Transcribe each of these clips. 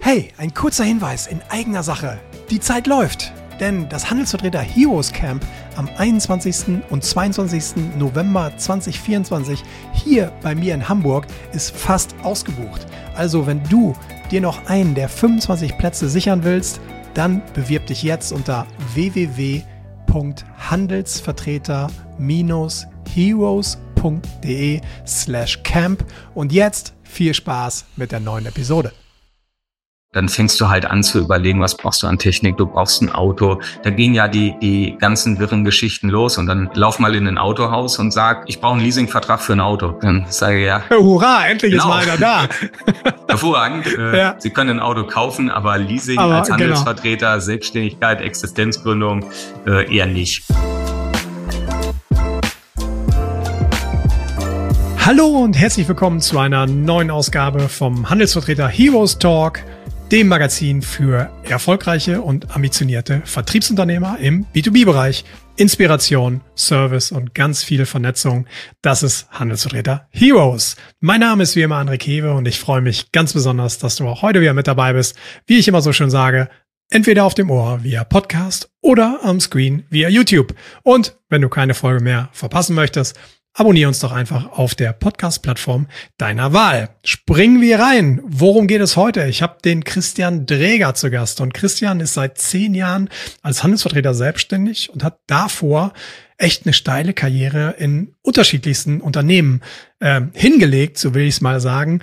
Hey, ein kurzer Hinweis in eigener Sache. Die Zeit läuft, denn das Handelsvertreter Heroes Camp am 21. und 22. November 2024 hier bei mir in Hamburg ist fast ausgebucht. Also wenn du dir noch einen der 25 Plätze sichern willst, dann bewirb dich jetzt unter www.handelsvertreter-heroes.de/camp und jetzt viel Spaß mit der neuen Episode. Dann fängst du halt an zu überlegen, was brauchst du an Technik, du brauchst ein Auto. Da gehen ja die ganzen wirren Geschichten los und dann lauf mal in ein Autohaus und sag, ich brauche einen Leasingvertrag für ein Auto. Dann sage ich ja. Hurra, endlich ist mal einer da. Hervorragend. Ja. Sie können ein Auto kaufen, aber Leasing als Handelsvertreter, Selbstständigkeit, Existenzgründung eher nicht. Hallo und herzlich willkommen zu einer neuen Ausgabe vom Handelsvertreter Heroes Talk, dem Magazin für erfolgreiche und ambitionierte Vertriebsunternehmer im B2B-Bereich. Inspiration, Service und ganz viel Vernetzung. Das ist Handelsvertreter Heroes. Mein Name ist wie immer André Kewe und ich freue mich ganz besonders, dass du auch heute wieder mit dabei bist. Wie ich immer so schön sage, entweder auf dem Ohr via Podcast oder am Screen via YouTube. Und wenn du keine Folge mehr verpassen möchtest, abonniere uns doch einfach auf der Podcast-Plattform deiner Wahl. Springen wir rein. Worum geht es heute? Ich habe den Christian Dreger zu Gast. Und Christian ist seit 10 Jahren als Handelsvertreter selbstständig und hat davor echt eine steile Karriere in unterschiedlichsten Unternehmen hingelegt, so will ich es mal sagen.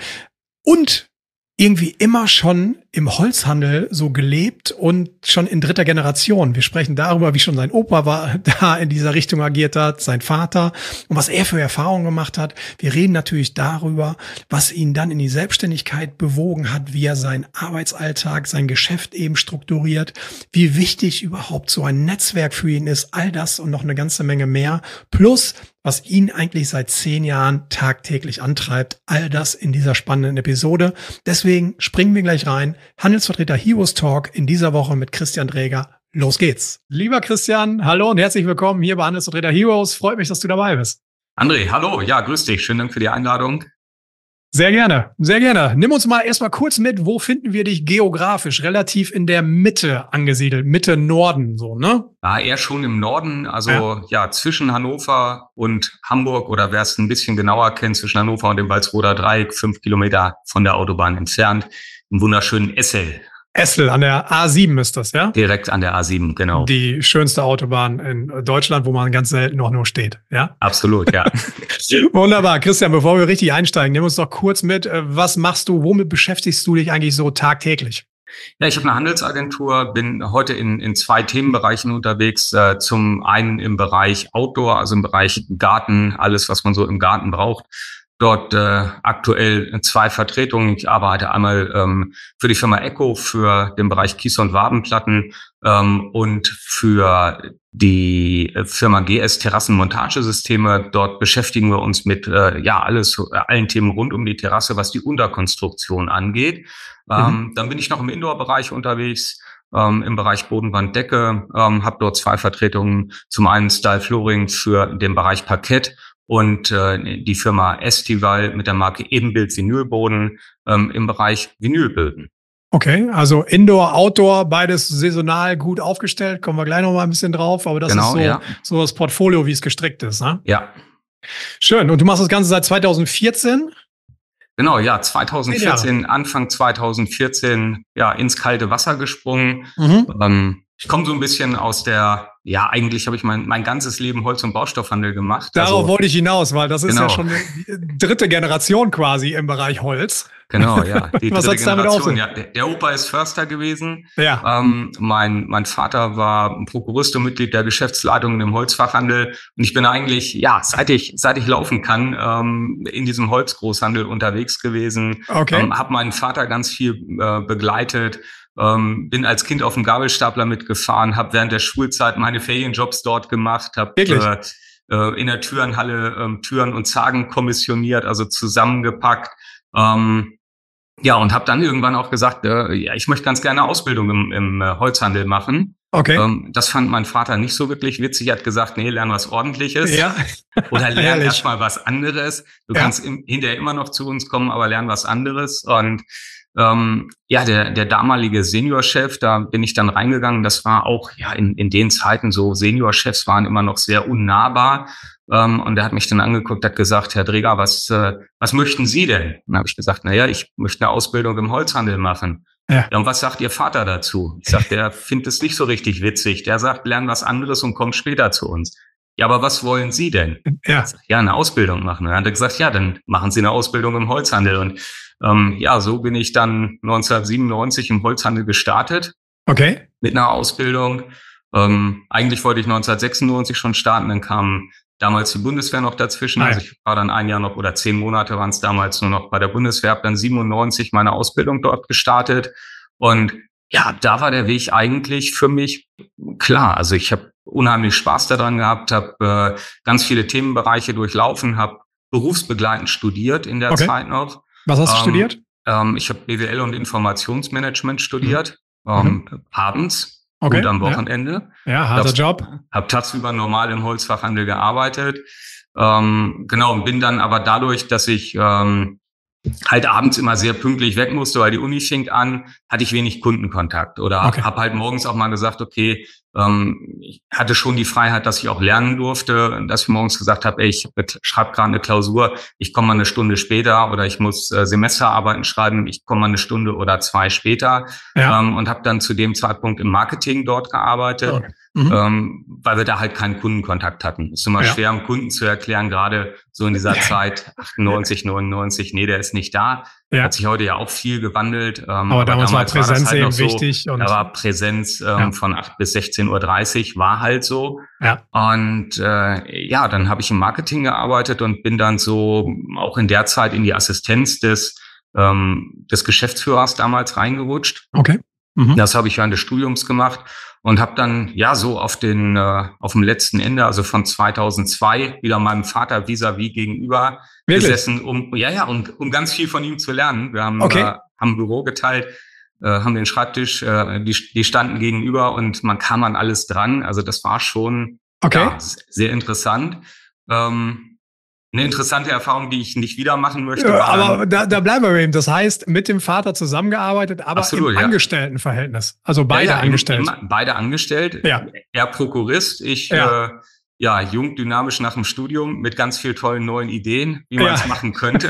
Und irgendwie immer schon im Holzhandel so gelebt und schon in 3. Generation. Wir sprechen darüber, wie schon sein Opa da in dieser Richtung agiert hat, sein Vater und was er für Erfahrungen gemacht hat. Wir reden natürlich darüber, was ihn dann in die Selbstständigkeit bewogen hat, wie er seinen Arbeitsalltag, sein Geschäft eben strukturiert, wie wichtig überhaupt so ein Netzwerk für ihn ist, all das und noch eine ganze Menge mehr. Plus, was ihn eigentlich seit 10 Jahren tagtäglich antreibt. All das in dieser spannenden Episode. Deswegen springen wir gleich rein. Handelsvertreter Heroes Talk in dieser Woche mit Christian Dreger. Los geht's. Lieber Christian, hallo und herzlich willkommen hier bei Handelsvertreter Heroes. Freut mich, dass du dabei bist. André, hallo. Ja, grüß dich. Schönen Dank für die Einladung. Sehr gerne, sehr gerne. Nimm uns mal erstmal kurz mit, wo finden wir dich geografisch? Relativ in der Mitte angesiedelt, Mitte Norden, so, ne? Ja, eher schon im Norden, also ja zwischen Hannover und Hamburg oder wer es ein bisschen genauer kennt, zwischen Hannover und dem Walsroder Dreieck, 5 Kilometer von der Autobahn entfernt, im wunderschönen Essel. Essel an der A7 ist das, ja? Direkt an der A7, genau. Die schönste Autobahn in Deutschland, wo man ganz selten auch nur steht, ja? Absolut, ja. Wunderbar. Christian, bevor wir richtig einsteigen, nimm uns doch kurz mit. Was machst du, womit beschäftigst du dich eigentlich so tagtäglich? Ja, ich habe eine Handelsagentur, bin heute in 2 Themenbereichen unterwegs. Zum einen im Bereich Outdoor, also im Bereich Garten, alles, was man so im Garten braucht. Dort aktuell 2 Vertretungen. Ich arbeite einmal für die Firma Echo für den Bereich Kies- und Wabenplatten und für die Firma GS Terrassenmontagesysteme. Dort beschäftigen wir uns mit allen Themen rund um die Terrasse, was die Unterkonstruktion angeht. Dann bin ich noch im Indoor-Bereich unterwegs. Im Bereich Bodenwanddecke, habe dort 2 Vertretungen. Zum einen Style Flooring für den Bereich Parkett und die Firma Estival mit der Marke Ebenbild Vinylboden im Bereich Vinylböden. Okay, also Indoor, Outdoor, beides saisonal gut aufgestellt. Kommen wir gleich noch mal ein bisschen drauf. Aber das ist so das Portfolio, wie es gestrickt ist, ne? Ja. Schön. Und du machst das Ganze seit 2014? Genau, ja, 2014, Anfang 2014, ja, ins kalte Wasser gesprungen. Ich komme so ein bisschen aus der, ja, eigentlich habe ich mein ganzes Leben Holz- und Baustoffhandel gemacht. Darauf wollte ich hinaus, weil das ist ja schon die 3. Generation quasi im Bereich Holz. Genau, ja. Die Was 3. Generation. Ja, der Opa ist Förster gewesen. Ja. Mein Vater war Prokurist und Mitglied der Geschäftsleitung im Holzfachhandel. Und ich bin eigentlich, ja, seit ich laufen kann, in diesem Holzgroßhandel unterwegs gewesen. Okay. Habe meinen Vater ganz viel begleitet. Bin als Kind auf dem Gabelstapler mitgefahren, habe während der Schulzeit meine Ferienjobs dort gemacht, habe in der Türenhalle Türen und Zagen kommissioniert, also zusammengepackt. Ja, und habe dann irgendwann auch gesagt, ich möchte ganz gerne Ausbildung im Holzhandel machen. Okay. Das fand mein Vater nicht so wirklich witzig. Er hat gesagt, nee, lern was Ordentliches. Ja. Oder lern erstmal was anderes. Du kannst hinterher immer noch zu uns kommen, aber lern was anderes. Und ja, der damalige Seniorchef, da bin ich dann reingegangen. Das war auch, ja, in den Zeiten so, Seniorchefs waren immer noch sehr unnahbar. Und der hat mich dann angeguckt, hat gesagt, Herr Dreger, was möchten Sie denn? Dann habe ich gesagt, ich möchte eine Ausbildung im Holzhandel machen. Ja, und was sagt Ihr Vater dazu? Ich sag, der findet es nicht so richtig witzig. Der sagt, lern was anderes und komm später zu uns. Ja, aber was wollen Sie denn? Ja, ich sag, ja, eine Ausbildung machen. Und dann hat er gesagt, ja, dann machen Sie eine Ausbildung im Holzhandel. Und ja, so bin ich dann 1997 im Holzhandel gestartet. Okay. Mit einer Ausbildung. Eigentlich wollte ich 1996 schon starten, dann kam damals die Bundeswehr noch dazwischen. Also ich war dann ein Jahr noch oder 10 Monate waren es damals nur noch bei der Bundeswehr, habe dann 97 meine Ausbildung dort gestartet. Und ja, da war der Weg eigentlich für mich klar. Also ich habe unheimlich Spaß daran gehabt, habe ganz viele Themenbereiche durchlaufen, habe berufsbegleitend studiert in der Zeit noch. Was hast du studiert? Ich habe BWL und Informationsmanagement studiert, abends. Und am Wochenende. Ja, harter Job. Hab tagsüber normal im Holzfachhandel gearbeitet. Genau, und bin dann aber dadurch, dass ich halt abends immer sehr pünktlich weg musste, weil die Uni fing an, hatte ich wenig Kundenkontakt. Oder habe halt morgens auch mal gesagt, okay, ich hatte schon die Freiheit, dass ich auch lernen durfte, dass ich morgens gesagt habe, ich schreibe gerade eine Klausur, ich komme mal eine Stunde später, oder ich muss Semesterarbeiten schreiben, ich komme mal eine Stunde oder 2 später. Und habe dann zu dem Zeitpunkt im Marketing dort gearbeitet. Weil wir da halt keinen Kundenkontakt hatten. Es ist immer schwer, einem Kunden zu erklären, gerade so in dieser Zeit, 98, 99, nee, der ist nicht da. Hat sich heute ja auch viel gewandelt. Aber damals war Präsenz halt eben wichtig. Und da war Präsenz von 8 bis 16:30 Uhr, war halt so. Und dann habe ich im Marketing gearbeitet und bin dann so auch in der Zeit in die Assistenz des Geschäftsführers damals reingerutscht. Das habe ich während des Studiums gemacht. Und habe dann so auf dem letzten Ende, also von 2002, wieder meinem Vater vis-à-vis gegenüber gesessen, um ganz viel von ihm zu lernen. Wir haben ein Büro geteilt, haben den Schreibtisch, die standen gegenüber und man kam an alles dran. Also das war schon sehr interessant. Eine interessante Erfahrung, die ich nicht wieder machen möchte. Ja, aber da bleiben wir eben. Das heißt, mit dem Vater zusammengearbeitet, aber absolut, im Angestelltenverhältnis. Also beide angestellt. Beide angestellt. Ja. Er Prokurist, ich jung, dynamisch nach dem Studium mit ganz viel tollen neuen Ideen, wie man es machen könnte.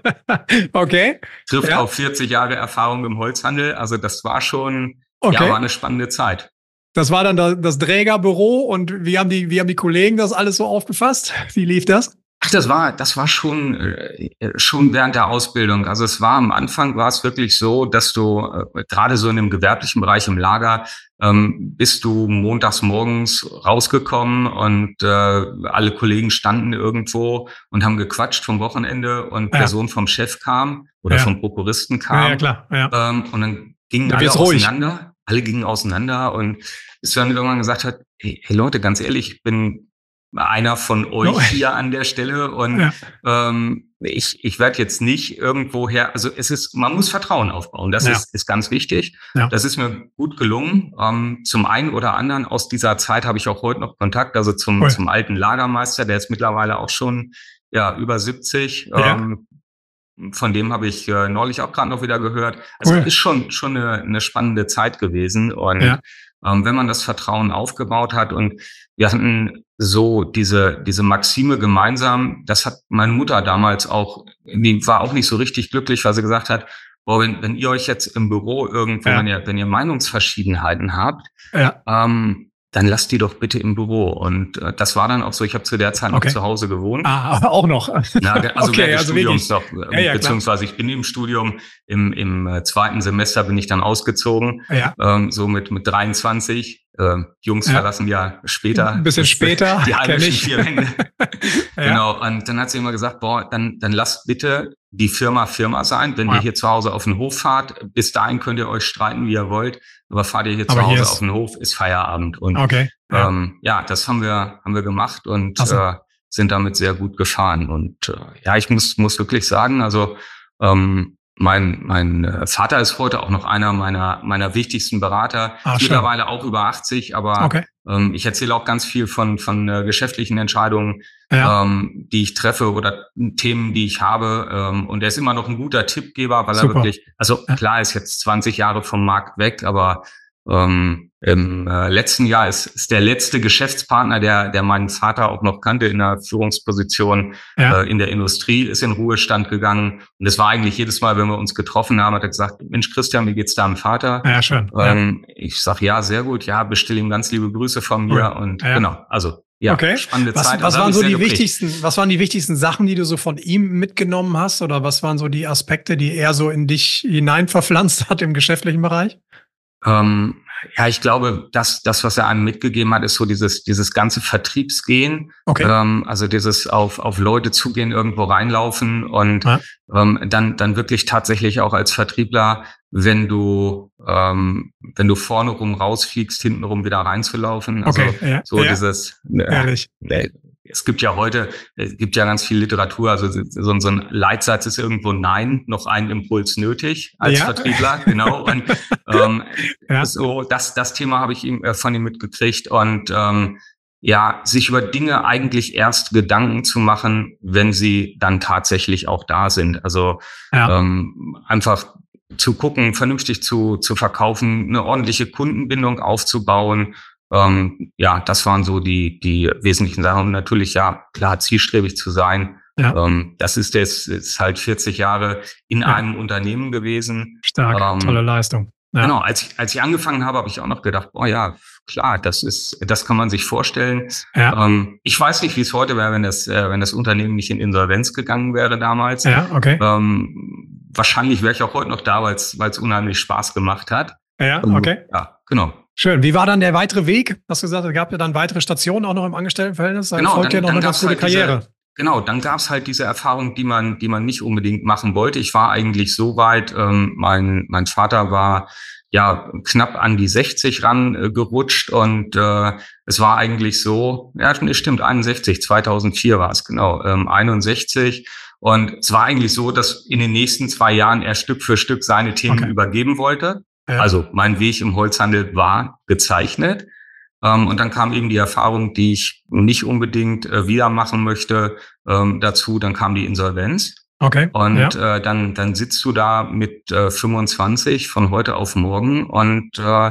Trifft auf 40 Jahre Erfahrung im Holzhandel. Also das war schon war eine spannende Zeit. Das war dann das Trägerbüro. Und wie haben die Kollegen das alles so aufgefasst? Wie lief das? Ach, das war schon während der Ausbildung. Also es war am Anfang wirklich so, dass du gerade so in dem gewerblichen Bereich im Lager bist du montags morgens rausgekommen und alle Kollegen standen irgendwo und haben gequatscht vom Wochenende und der Sohn vom Chef kam oder vom Prokuristen kam. Ja, klar. Ja. Und dann gingen alle auseinander. Alle gingen auseinander und bis dann irgendwann gesagt hat, hey Leute, ganz ehrlich, ich bin einer von euch hier an der Stelle und ich werde jetzt nicht irgendwoher, also man muss Vertrauen aufbauen, das ist ganz wichtig. Ja. Das ist mir gut gelungen. Zum einen oder anderen aus dieser Zeit habe ich auch heute noch Kontakt, also zum alten Lagermeister, der ist mittlerweile auch schon über 70. Von dem habe ich neulich auch gerade noch wieder gehört. Also ist schon eine spannende Zeit gewesen und wenn man das Vertrauen aufgebaut hat und wir hatten so diese Maxime gemeinsam, das hat meine Mutter damals auch, die war auch nicht so richtig glücklich, weil sie gesagt hat, boah, wenn ihr euch jetzt im Büro irgendwo, wenn ihr Meinungsverschiedenheiten habt, dann lasst die doch bitte im Büro. Und das war dann auch so, ich habe zu der Zeit noch zu Hause gewohnt. Ah, aber auch noch. Ja, also während des Studiums noch, beziehungsweise ich bin im Studium, im 2. Semester bin ich dann ausgezogen, so mit 23. Jungs verlassen ja später. Ein bisschen später. Die heimischen 4 Wände. Genau. Und dann hat sie immer gesagt, boah, dann lasst bitte die Firma sein. Wenn ihr hier zu Hause auf den Hof fahrt, bis dahin könnt ihr euch streiten, wie ihr wollt. Aber fahrt ihr hier zu Hause auf den Hof, ist Feierabend. Und das haben wir gemacht und sind damit sehr gut gefahren. Und ich muss wirklich sagen, also Mein Vater ist heute auch noch einer meiner wichtigsten Berater. Ist mittlerweile auch über 80, aber ich erzähle auch ganz viel von geschäftlichen Entscheidungen, die ich treffe oder Themen, die ich habe. Und er ist immer noch ein guter Tippgeber, weil er wirklich, also klar, ist jetzt 20 Jahre vom Markt weg, aber im letzten Jahr ist der letzte Geschäftspartner, der meinen Vater auch noch kannte in einer Führungsposition in der Industrie, ist in Ruhestand gegangen. Und es war eigentlich jedes Mal, wenn wir uns getroffen haben, hat er gesagt, Mensch, Christian, wie geht's deinem Vater? Ja, schön. Ich sag, ja, sehr gut. Ja, bestell ihm ganz liebe Grüße von mir. Und genau, also ja, spannende Zeit. Was waren so die wichtigsten Sachen, die du so von ihm mitgenommen hast? Oder was waren so die Aspekte, die er so in dich hinein verpflanzt hat im geschäftlichen Bereich? Ja, ich glaube, das, was er einem mitgegeben hat, ist so dieses ganze Vertriebsgehen. Also dieses auf Leute zugehen, irgendwo reinlaufen und dann wirklich tatsächlich auch als Vertriebler, wenn du vorne rum rausfliegst, hinten rum wieder reinzulaufen. Also dieses es gibt ja ganz viel Literatur, also so ein Leitsatz ist irgendwo Nein, noch einen Impuls nötig als Vertriebler, genau. Und so das Thema habe ich von ihm mitgekriegt und sich über Dinge eigentlich erst Gedanken zu machen, wenn sie dann tatsächlich auch da sind. Also einfach zu gucken, vernünftig zu verkaufen, eine ordentliche Kundenbindung aufzubauen. Das waren so die wesentlichen Sachen. Und natürlich, klar, zielstrebig zu sein. Das ist halt 40 Jahre in einem Unternehmen gewesen. Stark, tolle Leistung. Ja. Genau, als ich angefangen habe ich auch noch gedacht, klar, das kann man sich vorstellen. Ja. Ich weiß nicht, wie es heute wäre, wenn das Unternehmen nicht in Insolvenz gegangen wäre damals. Ja, okay. Wahrscheinlich wäre ich auch heute noch da, weil es unheimlich Spaß gemacht hat. Ja, okay. Ja, genau. Schön. Wie war dann der weitere Weg? Hast du gesagt, es gab ja dann weitere Stationen auch noch im Angestelltenverhältnis. Dann folgte ja noch eine ganz gute Karriere. Dann gab's halt diese Erfahrung, die man nicht unbedingt machen wollte. Ich war eigentlich so weit, mein Vater war knapp an die 60 gerutscht und es war eigentlich so, stimmt, 61, 2004 war es, genau, 61. Und es war eigentlich so, dass in den nächsten 2 Jahren er Stück für Stück seine Themen übergeben wollte. Ja. Also mein Weg im Holzhandel war gezeichnet. Und dann kam eben die Erfahrung, die ich nicht unbedingt wieder machen möchte, dazu. Dann kam die Insolvenz. Okay. Und dann sitzt du da mit 25 von heute auf morgen und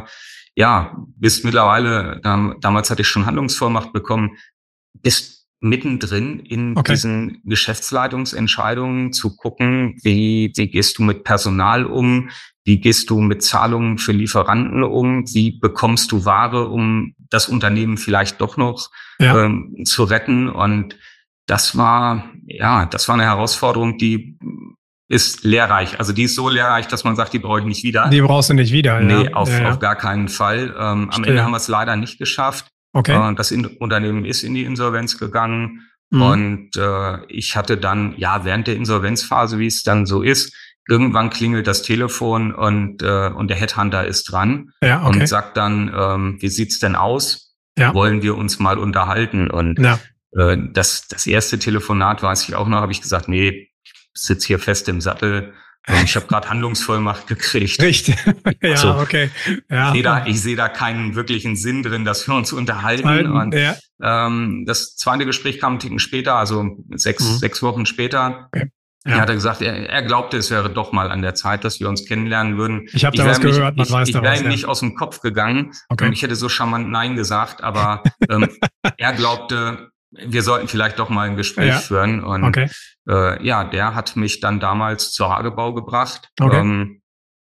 bist mittlerweile, damals hatte ich schon Handlungsvollmacht bekommen, bist mittendrin in diesen Geschäftsleitungsentscheidungen zu gucken, wie gehst du mit Personal um, wie gehst du mit Zahlungen für Lieferanten um, wie bekommst du Ware, um das Unternehmen vielleicht doch noch zu retten. Und das war eine Herausforderung, die ist lehrreich. Also die ist so lehrreich, dass man sagt, die brauche ich nicht wieder. Die brauchst du nicht wieder. Nee, auf gar keinen Fall. Am Ende haben wir es leider nicht geschafft. Okay. Das Unternehmen ist in die Insolvenz gegangen. Und ich hatte dann, während der Insolvenzphase, wie es dann so ist, irgendwann klingelt das Telefon und der Headhunter ist dran und sagt dann, wie sieht's denn aus? Wollen wir uns mal unterhalten? Und das erste Telefonat, weiß ich auch noch, habe ich gesagt, nee, ich sitze hier fest im Sattel. Ich habe gerade Handlungsvollmacht gekriegt. Richtig. Okay. Ja. Ich sehe da keinen wirklichen Sinn drin, dass wir uns unterhalten. Und das zweite Gespräch kam einen Ticken später, also sechs Wochen später. Okay. Ja. Er hatte gesagt, er glaubte, es wäre doch mal an der Zeit, dass wir uns kennenlernen würden. Ich habe da was gehört, man weiß da was. Ich wäre ihm nicht aus dem Kopf gegangen. Okay. Und ich hätte so charmant Nein gesagt, aber er glaubte, wir sollten vielleicht doch mal ein Gespräch führen. Und der hat mich dann damals zur Hagebau gebracht. Okay.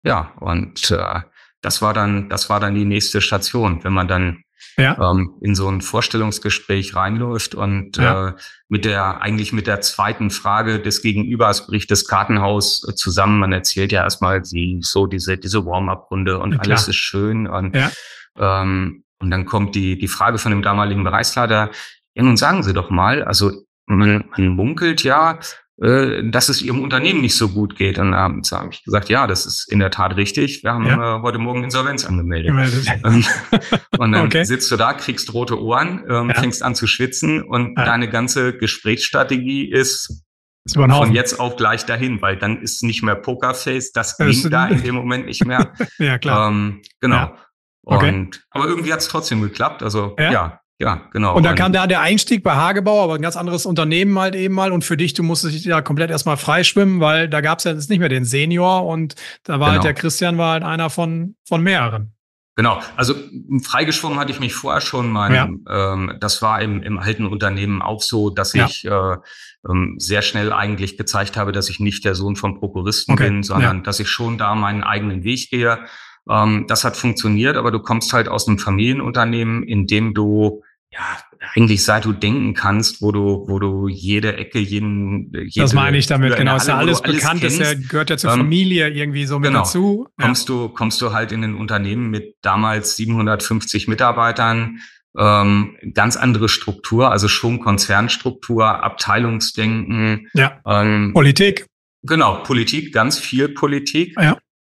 Das war dann die nächste Station, wenn man dann in so ein Vorstellungsgespräch reinläuft und mit der zweiten Frage des Gegenübers bricht das Kartenhaus zusammen. Man erzählt ja erstmal diese Warm-up-Runde und alles ist schön. Und dann kommt die Frage von dem damaligen Bereichsleiter, nun sagen Sie doch mal, also man munkelt dass es Ihrem Unternehmen nicht so gut geht. Und abends habe ich gesagt, das ist in der Tat richtig. Wir haben heute Morgen Insolvenz angemeldet. Und dann sitzt du da, kriegst rote Ohren, fängst an zu schwitzen und deine ganze Gesprächsstrategie ist von jetzt auf gleich dahin, weil dann ist nicht mehr Pokerface, das ging da in dem Moment nicht mehr. Ja, klar. Genau. Ja. Okay. Aber irgendwie hat es trotzdem geklappt. Also ja, genau. Und dann kam da der Einstieg bei Hagebau, aber ein ganz anderes Unternehmen halt eben mal. Und für dich, du musstest dich ja komplett erstmal freischwimmen, weil da gab es ja jetzt nicht mehr den Senior und da war halt der Christian war halt einer von mehreren. Genau, also freigeschwommen hatte ich mich vorher schon mal. Das war im alten Unternehmen auch so, dass ich sehr schnell eigentlich gezeigt habe, dass ich nicht der Sohn vom Prokuristen bin, sondern dass ich schon da meinen eigenen Weg gehe. Das hat funktioniert, aber du kommst halt aus einem Familienunternehmen, in dem du eigentlich seit du denken kannst, wo du jede Ecke, das meine ich damit, genau. Ist ja alles bekannt, gehört ja zur Familie irgendwie so mit dazu. Kommst du halt in ein Unternehmen mit damals 750 Mitarbeitern, ganz andere Struktur, also schon Konzernstruktur, Abteilungsdenken. Ja. Politik. Genau, Politik, ganz viel Politik.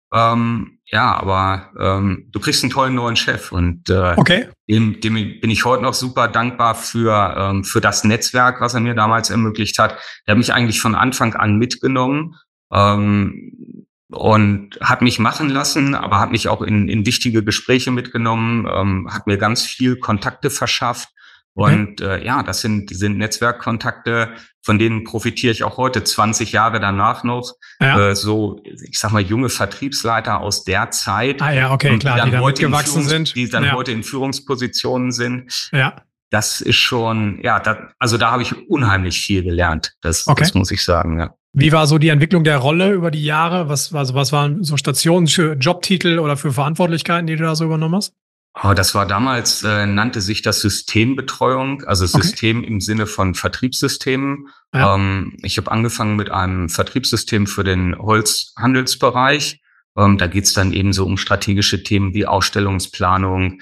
Aber du kriegst einen tollen neuen Chef und dem bin ich heute noch super dankbar für das Netzwerk, was er mir damals ermöglicht hat. Der hat mich eigentlich von Anfang an mitgenommen und hat mich machen lassen, aber hat mich auch in wichtige Gespräche mitgenommen, hat mir ganz viel Kontakte verschafft. Und das sind Netzwerkkontakte, von denen profitiere ich auch heute, 20 Jahre danach noch. Ich sag mal, junge Vertriebsleiter aus der Zeit, die dann mitgewachsen sind. Die dann heute in Führungspositionen sind. Ja. Das ist schon, da habe ich unheimlich viel gelernt. Das muss ich sagen, ja. Wie war so die Entwicklung der Rolle über die Jahre? Was waren so Stationen für Jobtitel oder für Verantwortlichkeiten, die du da so übernommen hast? Das war damals, nannte sich das Systembetreuung, also System im Sinne von Vertriebssystemen. Ich habe angefangen mit einem Vertriebssystem für den Holzhandelsbereich. Da geht's dann eben so um strategische Themen wie Ausstellungsplanung.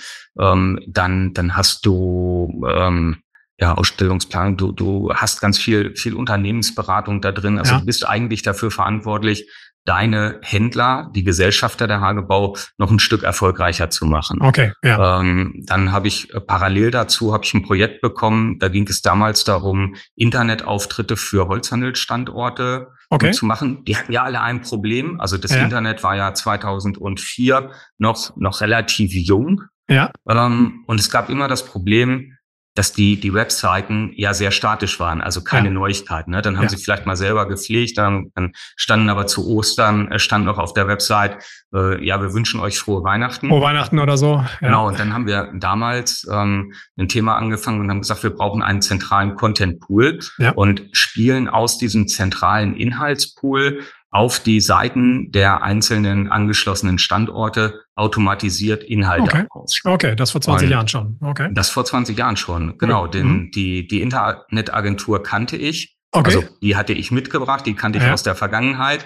Dann hast du Ausstellungsplanung. Du hast ganz viel Unternehmensberatung da drin. Also du bist eigentlich dafür verantwortlich, deine Händler, die Gesellschafter der Hagebau, noch ein Stück erfolgreicher zu machen. Okay, ja. Dann habe ich parallel dazu ein Projekt bekommen. Da ging es damals darum, Internetauftritte für Holzhandelsstandorte zu machen. Die hatten ja alle ein Problem. Also das Internet war ja 2004 noch relativ jung. Ja. Und es gab immer das Problem, dass die Webseiten ja sehr statisch waren, also keine Neuigkeiten. Ne? Dann haben sie vielleicht mal selber gepflegt, dann standen aber zu Ostern, stand noch auf der Website, wir wünschen euch frohe Weihnachten. Frohe Weihnachten oder so. Ja. Genau, und dann haben wir damals ein Thema angefangen und haben gesagt, wir brauchen einen zentralen Content-Pool und spielen aus diesem zentralen Inhaltspool auf die Seiten der einzelnen angeschlossenen Standorte automatisiert Inhalte aus. Okay, das vor 20 Jahren schon. Okay. Das vor 20 Jahren schon, genau. Denn die Internetagentur kannte ich. Okay. Also die hatte ich mitgebracht, die kannte ich aus der Vergangenheit.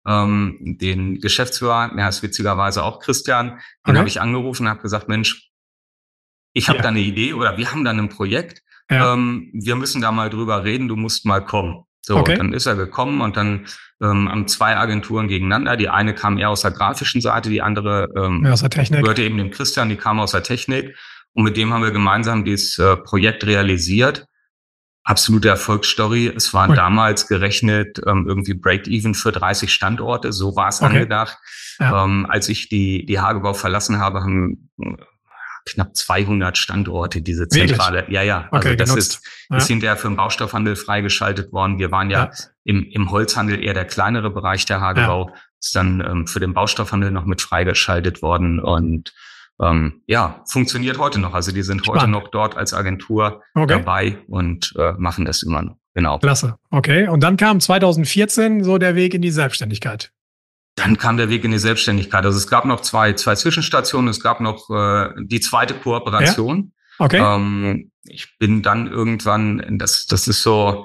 Den Geschäftsführer, der heißt witzigerweise auch Christian, den habe ich angerufen und habe gesagt, Mensch, ich habe da eine Idee oder wir haben da ein Projekt. Wir müssen da mal drüber reden, du musst mal kommen. So, dann ist er gekommen und dann haben zwei Agenturen gegeneinander. Die eine kam eher aus der grafischen Seite, die andere aus der Technik. Gehörte eben dem Christian, die kam aus der Technik. Und mit dem haben wir gemeinsam dieses Projekt realisiert. Absolute Erfolgsstory. Es waren damals gerechnet irgendwie Break-Even für 30 Standorte. So war es angedacht. Ja. Als ich die Hagebau verlassen habe, haben knapp 200 Standorte diese Zentrale. Wirklich? Ja. Also das ist hinterher für den Baustoffhandel freigeschaltet worden. Wir waren im Holzhandel eher der kleinere Bereich der Hagebau. Ist dann für den Baustoffhandel noch mit freigeschaltet worden und funktioniert heute noch. Also die sind heute noch dort als Agentur dabei und machen das immer noch. Genau. Klasse. Okay. Und dann kam 2014 so der Weg in die Selbstständigkeit. Dann kam der Weg in die Selbstständigkeit. Also es gab noch zwei Zwischenstationen. Es gab noch die zweite Kooperation. Ja? Okay. Ich bin dann irgendwann, das ist so,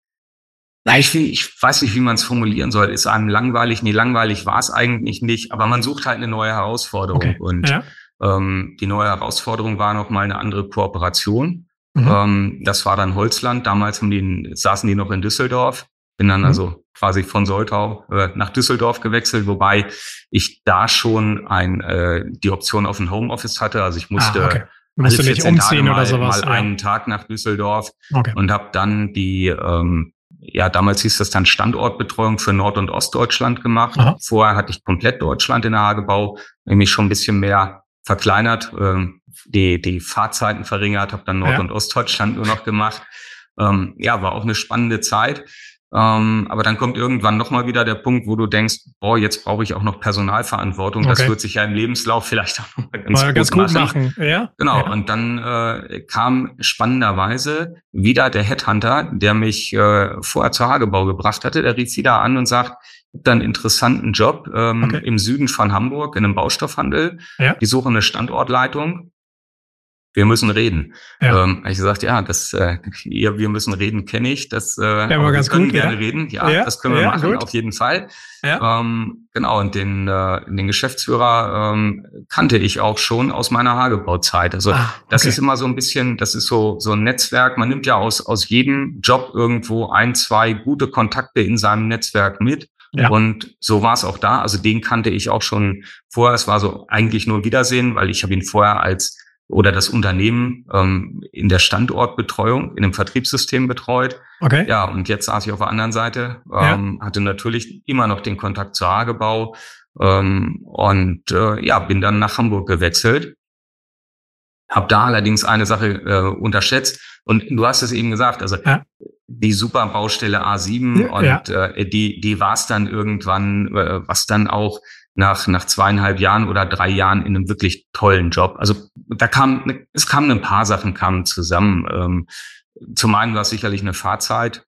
ich weiß nicht, wie man es formulieren soll. Ist einem langweilig? Nee, langweilig war es eigentlich nicht. Aber man sucht halt eine neue Herausforderung. Okay. Und die neue Herausforderung war noch mal eine andere Kooperation. Das war dann Holzland. Damals saßen die noch in Düsseldorf. Bin dann also quasi von Soltau nach Düsseldorf gewechselt, wobei ich da schon die Option auf ein Homeoffice hatte. Also ich musste alle 14 Tage mal oder sowas, einen Tag nach Düsseldorf und habe dann damals hieß das dann Standortbetreuung für Nord- und Ostdeutschland gemacht. Aha. Vorher hatte ich komplett Deutschland in der Hagebau, nämlich schon ein bisschen mehr verkleinert, die Fahrzeiten verringert, habe dann Nord- und Ostdeutschland nur noch gemacht. War auch eine spannende Zeit. Aber dann kommt irgendwann nochmal wieder der Punkt, wo du denkst, jetzt brauche ich auch noch Personalverantwortung. Okay. Das wird sich ja im Lebenslauf vielleicht auch noch ganz gut machen. Ja. Genau. Ja. Und dann kam spannenderweise wieder der Headhunter, der mich vorher zur Hagebau gebracht hatte. Der rief wieder an und sagt, dann interessanten Job im Süden von Hamburg in einem Baustoffhandel. Ja. Die suchen eine Standortleitung. Wir müssen reden. Ja. Habe ich gesagt, wir müssen reden, kenne ich. Das wir können gerne reden. Ja, das können wir machen, auf jeden Fall. Ja. Und den Geschäftsführer kannte ich auch schon aus meiner Hagebauzeit. Also das ist immer so ein bisschen, das ist so ein Netzwerk. Man nimmt ja aus jedem Job irgendwo 1, 2 gute Kontakte in seinem Netzwerk mit. Ja. Und so war es auch da. Also den kannte ich auch schon vorher. Es war so eigentlich nur Wiedersehen, weil ich habe ihn vorher das Unternehmen in der Standortbetreuung, in dem Vertriebssystem betreut. Okay. Ja, und jetzt saß ich auf der anderen Seite, hatte natürlich immer noch den Kontakt zur Hagebau bin dann nach Hamburg gewechselt. Hab da allerdings eine Sache unterschätzt. Und du hast es eben gesagt, also die super Baustelle A7 und die war es dann irgendwann, was dann auch nach 2,5 Jahren oder 3 Jahren in einem wirklich tollen Job. Also es kamen ein paar Sachen zusammen. Zum einen war es sicherlich eine Fahrzeit.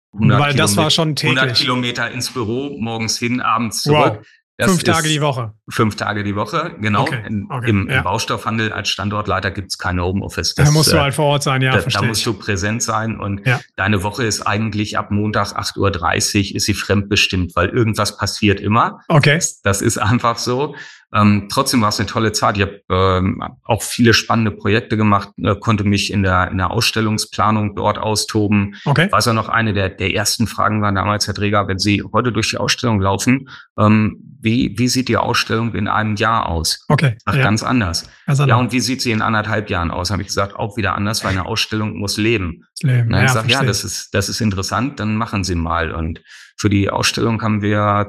100 Kilometer ins Büro, morgens hin, abends zurück. Wow. 5 Tage die Woche. 5 Tage die Woche, genau. Im Baustoffhandel als Standortleiter gibt's keine Homeoffice. Da musst du halt vor Ort sein, verstehe. Da musst du präsent sein und deine Woche ist eigentlich ab Montag 8:30 Uhr ist sie fremdbestimmt, weil irgendwas passiert immer. Okay. Das ist einfach so. Trotzdem war es eine tolle Zeit. Ich habe auch viele spannende Projekte gemacht, konnte mich in der Ausstellungsplanung dort austoben. Okay. Weiß auch noch, eine der ersten Fragen war damals, Herr Dreger, wenn Sie heute durch die Ausstellung laufen, wie sieht die Ausstellung in einem Jahr aus? Okay. Ganz anders. Ja, und wie sieht sie in 1,5 Jahren aus? Habe ich gesagt, auch wieder anders, weil eine Ausstellung muss leben. Und dann gesagt, das ist interessant, dann machen Sie mal. Und für die Ausstellung haben wir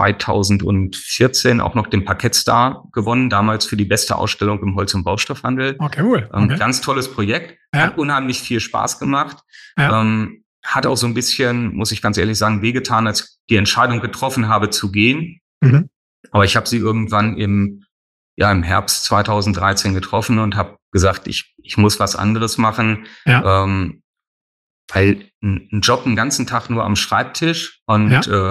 2014 auch noch den Parkettstar gewonnen, damals für die beste Ausstellung im Holz- und Baustoffhandel. Okay, cool. Okay. Ganz tolles Projekt, hat unheimlich viel Spaß gemacht. Hat auch so ein bisschen, muss ich ganz ehrlich sagen, wehgetan, als ich die Entscheidung getroffen habe zu gehen. Mhm. Aber ich habe sie irgendwann im Herbst 2013 getroffen und habe gesagt, ich muss was anderes machen. Ja. Weil ein Job den ganzen Tag nur am Schreibtisch und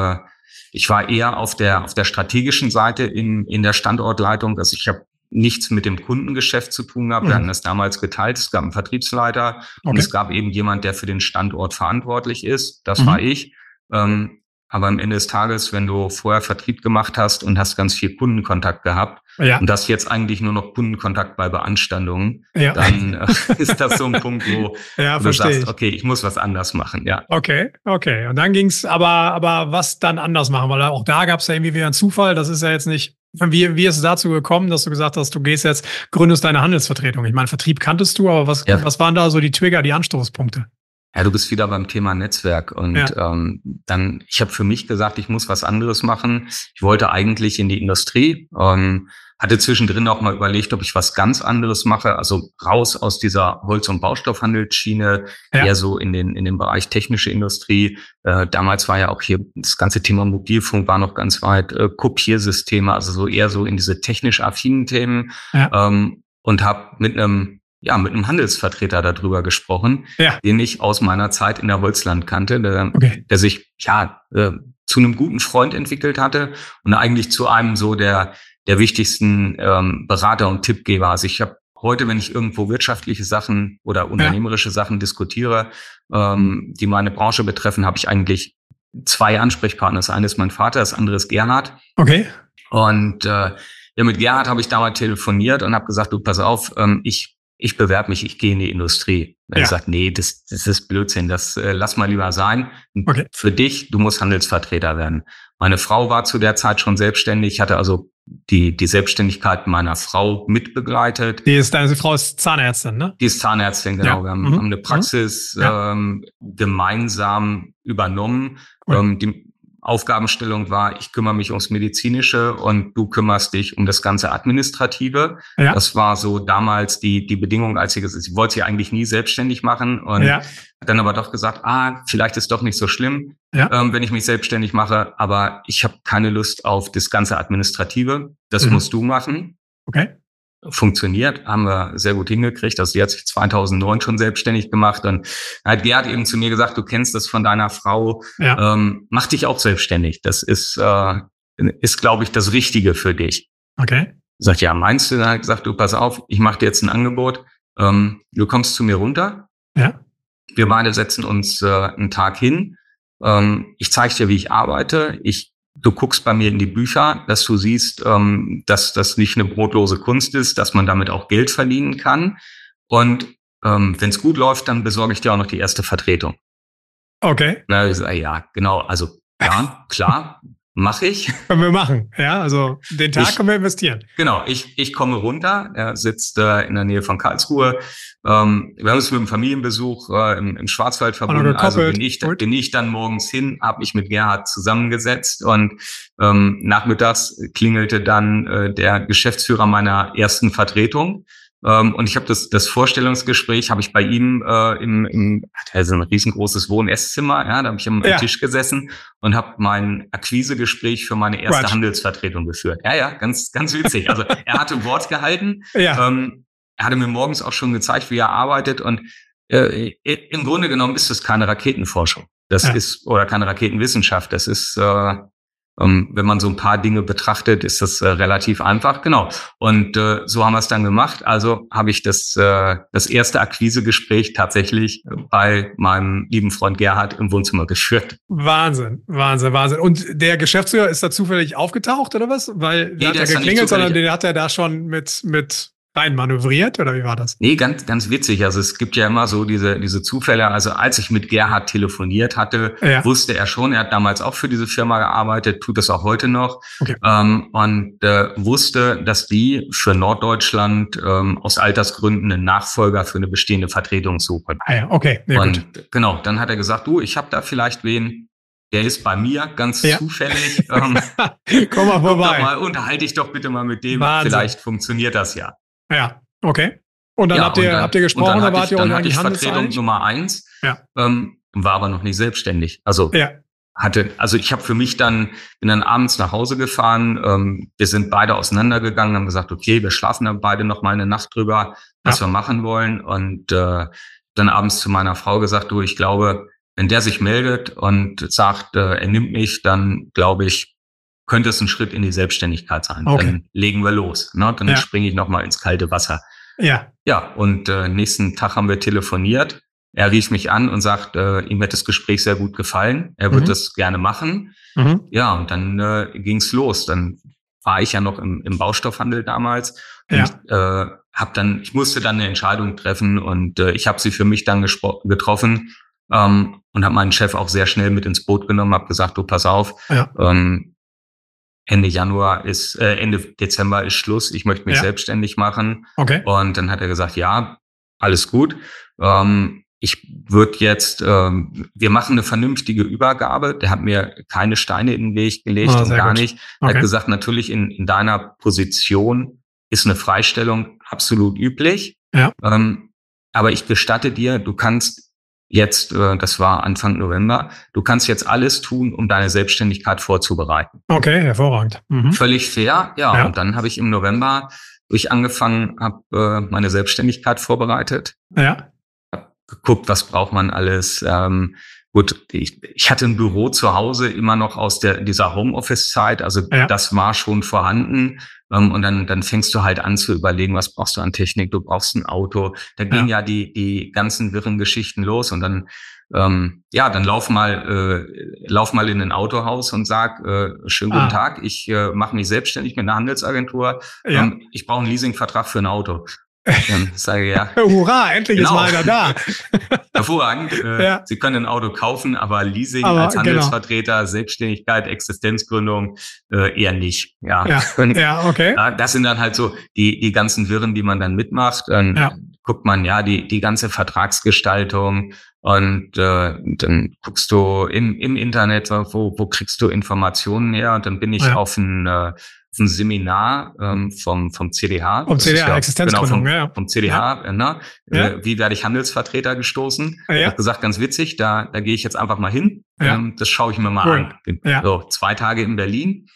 ich war eher auf der strategischen Seite in der Standortleitung, dass ich habe nichts mit dem Kundengeschäft zu tun gehabt. Wir hatten das damals geteilt. Es gab einen Vertriebsleiter und es gab eben jemand, der für den Standort verantwortlich ist. Das war ich. Aber am Ende des Tages, wenn du vorher Vertrieb gemacht hast und hast ganz viel Kundenkontakt gehabt und das jetzt eigentlich nur noch Kundenkontakt bei Beanstandungen, dann ist das so ein Punkt, wo du sagst, okay, ich muss was anders machen. Ja. Okay. Und dann ging's aber was dann anders machen? Weil auch da gab's ja irgendwie wieder einen Zufall. Das ist ja jetzt nicht. Wie ist es dazu gekommen, dass du gesagt hast, du gründest deine Handelsvertretung? Ich meine, Vertrieb kanntest du, aber was waren da so die Trigger, die Anstoßpunkte? Ja, du bist wieder beim Thema Netzwerk und ich habe für mich gesagt, ich muss was anderes machen. Ich wollte eigentlich in die Industrie, hatte zwischendrin auch mal überlegt, ob ich was ganz anderes mache, also raus aus dieser Holz- und Baustoffhandelsschiene, eher so in den Bereich technische Industrie. Damals war ja auch hier das ganze Thema Mobilfunk war noch ganz weit, Kopiersysteme, also so eher so in diese technisch affinen Themen und habe mit einem Handelsvertreter darüber gesprochen, den ich aus meiner Zeit in der Holzland kannte, der sich zu einem guten Freund entwickelt hatte und eigentlich zu einem so der wichtigsten Berater und Tippgeber. Also ich habe heute, wenn ich irgendwo wirtschaftliche Sachen oder unternehmerische Sachen diskutiere, die meine Branche betreffen, habe ich eigentlich 2 Ansprechpartner. Das eine ist mein Vater, das andere ist Gerhard. Okay. Und mit Gerhard habe ich damals telefoniert und habe gesagt, du, pass auf, ich bewerbe mich, ich gehe in die Industrie. Er hat gesagt, nee, das ist Blödsinn, das lass mal lieber sein. Okay. Für dich, du musst Handelsvertreter werden. Meine Frau war zu der Zeit schon selbstständig, hatte also die Selbstständigkeit meiner Frau mitbegleitet. Deine Frau ist Zahnärztin, ne? Die ist Zahnärztin, genau. Ja. Wir haben eine Praxis gemeinsam übernommen. Cool. Die Aufgabenstellung war, ich kümmere mich ums Medizinische und du kümmerst dich um das ganze Administrative. Ja. Das war so damals die Bedingung, als sie wollte sich eigentlich nie selbstständig machen und hat dann aber doch gesagt, vielleicht ist doch nicht so schlimm, wenn ich mich selbstständig mache, aber ich habe keine Lust auf das ganze Administrative. Das musst du machen. Okay. Funktioniert, haben wir sehr gut hingekriegt. Also die hat sich 2009 schon selbstständig gemacht und hat Gerd eben zu mir gesagt, du kennst das von deiner Frau, mach dich auch selbstständig. Das ist glaube ich, das Richtige für dich. Okay. Sagt, ja, meinst du? Dann hat gesagt, du, pass auf, ich mache dir jetzt ein Angebot. Du kommst zu mir runter. Ja. Wir beide setzen uns einen Tag hin. Ich zeige dir, wie ich arbeite. Du guckst bei mir in die Bücher, dass du siehst, dass das nicht eine brotlose Kunst ist, dass man damit auch Geld verdienen kann. Und wenn es gut läuft, dann besorge ich dir auch noch die erste Vertretung. Okay. Na, ich sage, ja, genau. Also ja, klar, mache ich. Können wir machen. Ja, also den Tag können wir investieren. Genau, ich komme runter. Er sitzt in der Nähe von Karlsruhe. Wir haben uns mit einem Familienbesuch im Schwarzwald verbunden. Also bin ich dann morgens hin, habe mich mit Gerhard zusammengesetzt und nachmittags klingelte dann der Geschäftsführer meiner ersten Vertretung. Und ich habe das Vorstellungsgespräch habe ich bei ihm hat ein riesengroßes Wohn-Esszimmer, da habe ich am Tisch gesessen und habe mein Akquisegespräch für meine erste Handelsvertretung geführt. Ja, ganz ganz witzig. Also er hatte Wort gehalten. Er hatte mir morgens auch schon gezeigt, wie er arbeitet und im Grunde genommen ist das keine Raketenforschung. Das ist oder keine Raketenwissenschaft. Das ist wenn man so ein paar Dinge betrachtet, ist das relativ einfach, genau. Und so haben wir es dann gemacht. Also habe ich das erste Akquisegespräch tatsächlich bei meinem lieben Freund Gerhard im Wohnzimmer geführt. Wahnsinn. Und der Geschäftsführer ist da zufällig aufgetaucht oder was? Weil der hat ja geklingelt, sondern den hat er da schon mit rein manövriert oder wie war das? Nee, ganz, ganz witzig. Also es gibt ja immer so diese Zufälle. Also als ich mit Gerhard telefoniert hatte, wusste er schon, er hat damals auch für diese Firma gearbeitet, tut das auch heute noch. Okay. Und wusste, dass die für Norddeutschland aus Altersgründen einen Nachfolger für eine bestehende Vertretung suchen. Okay. Nee, und gut. Genau, dann hat er gesagt, du, ich habe da vielleicht wen. Der ist bei mir ganz zufällig. Komm mal vorbei. Unterhalte dich doch bitte mal mit dem. Wahnsinn. Vielleicht funktioniert das ja. Ja, okay. Und dann habt ihr gesprochen, da wart ihr dann hatte ich Vertretung Nummer 1, war aber noch nicht selbstständig. Also ich habe für mich bin dann abends nach Hause gefahren. Wir sind beide auseinandergegangen, haben gesagt, okay, wir schlafen dann beide noch mal eine Nacht drüber, was wir machen wollen. Und dann abends zu meiner Frau gesagt, du, ich glaube, wenn der sich meldet und sagt, er nimmt mich, dann glaube ich, könnte es ein Schritt in die Selbstständigkeit sein. Okay. Dann legen wir los. Ne? Dann springe ich noch mal ins kalte Wasser. Ja, und nächsten Tag haben wir telefoniert. Er rief mich an und sagt, ihm hat das Gespräch sehr gut gefallen. Er würde das gerne machen. Ja, und dann ging's los. Dann war ich ja noch im Baustoffhandel damals. Und, ich musste dann eine Entscheidung treffen und ich habe sie für mich dann getroffen und habe meinen Chef auch sehr schnell mit ins Boot genommen, habe gesagt, du, pass auf, Ende Dezember ist Schluss. Ich möchte mich selbstständig machen. Okay. Und dann hat er gesagt, ja, alles gut. Ich würde jetzt, wir machen eine vernünftige Übergabe. Der hat mir keine Steine in den Weg gelegt und gar nicht. Er hat gesagt, natürlich in deiner Position ist eine Freistellung absolut üblich. Ja. Aber ich gestatte dir, du kannst jetzt, das war Anfang November, du kannst jetzt alles tun, um deine Selbstständigkeit vorzubereiten. Okay, hervorragend. Völlig fair, ja. Und dann habe ich im November, wo ich angefangen habe, meine Selbstständigkeit vorbereitet. Ja. Hab geguckt, was braucht man alles. Gut, ich hatte ein Büro zu Hause immer noch aus dieser Homeoffice-Zeit, also das war schon vorhanden. Und dann fängst du halt an zu überlegen, was brauchst du an Technik, du brauchst ein Auto. Da gehen ja die ganzen wirren Geschichten los und dann lauf mal in ein Autohaus und sag, schönen guten Tag, ich mache mich selbstständig mit einer Handelsagentur. Ich brauche einen Leasingvertrag für ein Auto. Dann sage ich ja. Hurra, endlich ist mal einer da. Hervorragend. Sie können ein Auto kaufen, aber Leasing als Handelsvertreter, Selbstständigkeit, Existenzgründung eher nicht. Ja, okay. Das sind dann halt so die ganzen Wirren, die man dann mitmacht. Dann guckt man die ganze Vertragsgestaltung und dann guckst du im Internet, wo kriegst du Informationen her? Und dann bin ich auf ein Seminar vom CDH. Vom CDH, Existenzgründung, vom CDH, wie werde ich Handelsvertreter gestoßen? Ich habe gesagt, ganz witzig, da gehe ich jetzt einfach mal hin. Das schaue ich mir mal an. Bin so 2 Tage in Berlin.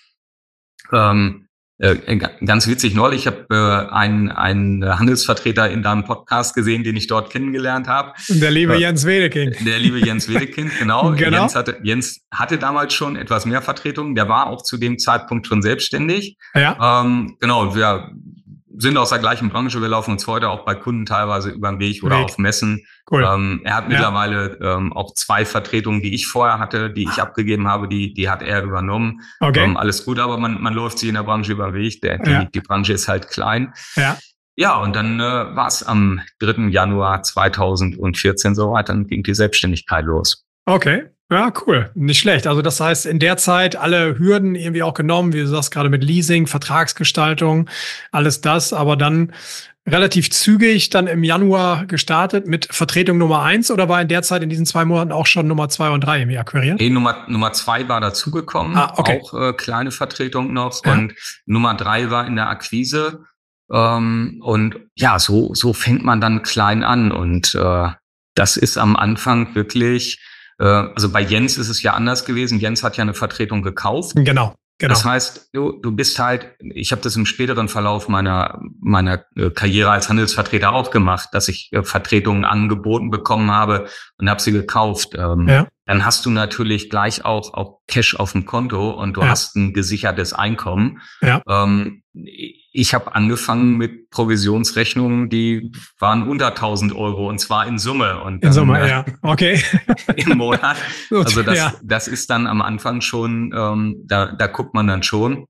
Ganz witzig, neulich, ich habe einen Handelsvertreter in deinem Podcast gesehen, den ich dort kennengelernt habe. Der liebe Jens Wedekind. Der liebe Jens Wedekind, genau. Jens hatte damals schon etwas mehr Vertretung. Der war auch zu dem Zeitpunkt schon selbstständig. Genau, wir sind aus der gleichen Branche. Wir laufen uns heute auch bei Kunden teilweise über den Weg oder auf Messen. Cool. Er hat mittlerweile auch 2 Vertretungen, die ich vorher hatte, die ich abgegeben habe, die hat er übernommen. Okay. Alles gut, aber man läuft sich in der Branche über den Weg. Die Branche ist halt klein. Ja, und dann war es am 3. Januar 2014 soweit, dann ging die Selbstständigkeit los. Okay. Ja, cool. Nicht schlecht. Also das heißt, in der Zeit alle Hürden irgendwie auch genommen, wie du sagst, gerade mit Leasing, Vertragsgestaltung, alles das, aber dann relativ zügig dann im Januar gestartet mit Vertretung Nummer 1 oder war in der Zeit in diesen 2 Monaten auch schon Nummer 2 und 3 irgendwie akquiriert? Nummer 2 war dazugekommen, auch kleine Vertretung noch und Nummer 3 war in der Akquise und ja, so fängt man dann klein an und das ist am Anfang wirklich. Also bei Jens ist es ja anders gewesen. Jens hat ja eine Vertretung gekauft. Genau. Das heißt, du bist halt, ich habe das im späteren Verlauf meiner Karriere als Handelsvertreter auch gemacht, dass ich Vertretungen angeboten bekommen habe und habe sie gekauft. Dann hast du natürlich gleich auch Cash auf dem Konto und du hast ein gesichertes Einkommen. Ich habe angefangen mit Provisionsrechnungen, die waren unter 1.000 Euro und zwar in Summe. Und dann, in Summe, okay. Im Monat. Also das ist dann am Anfang schon, da guckt man dann schon.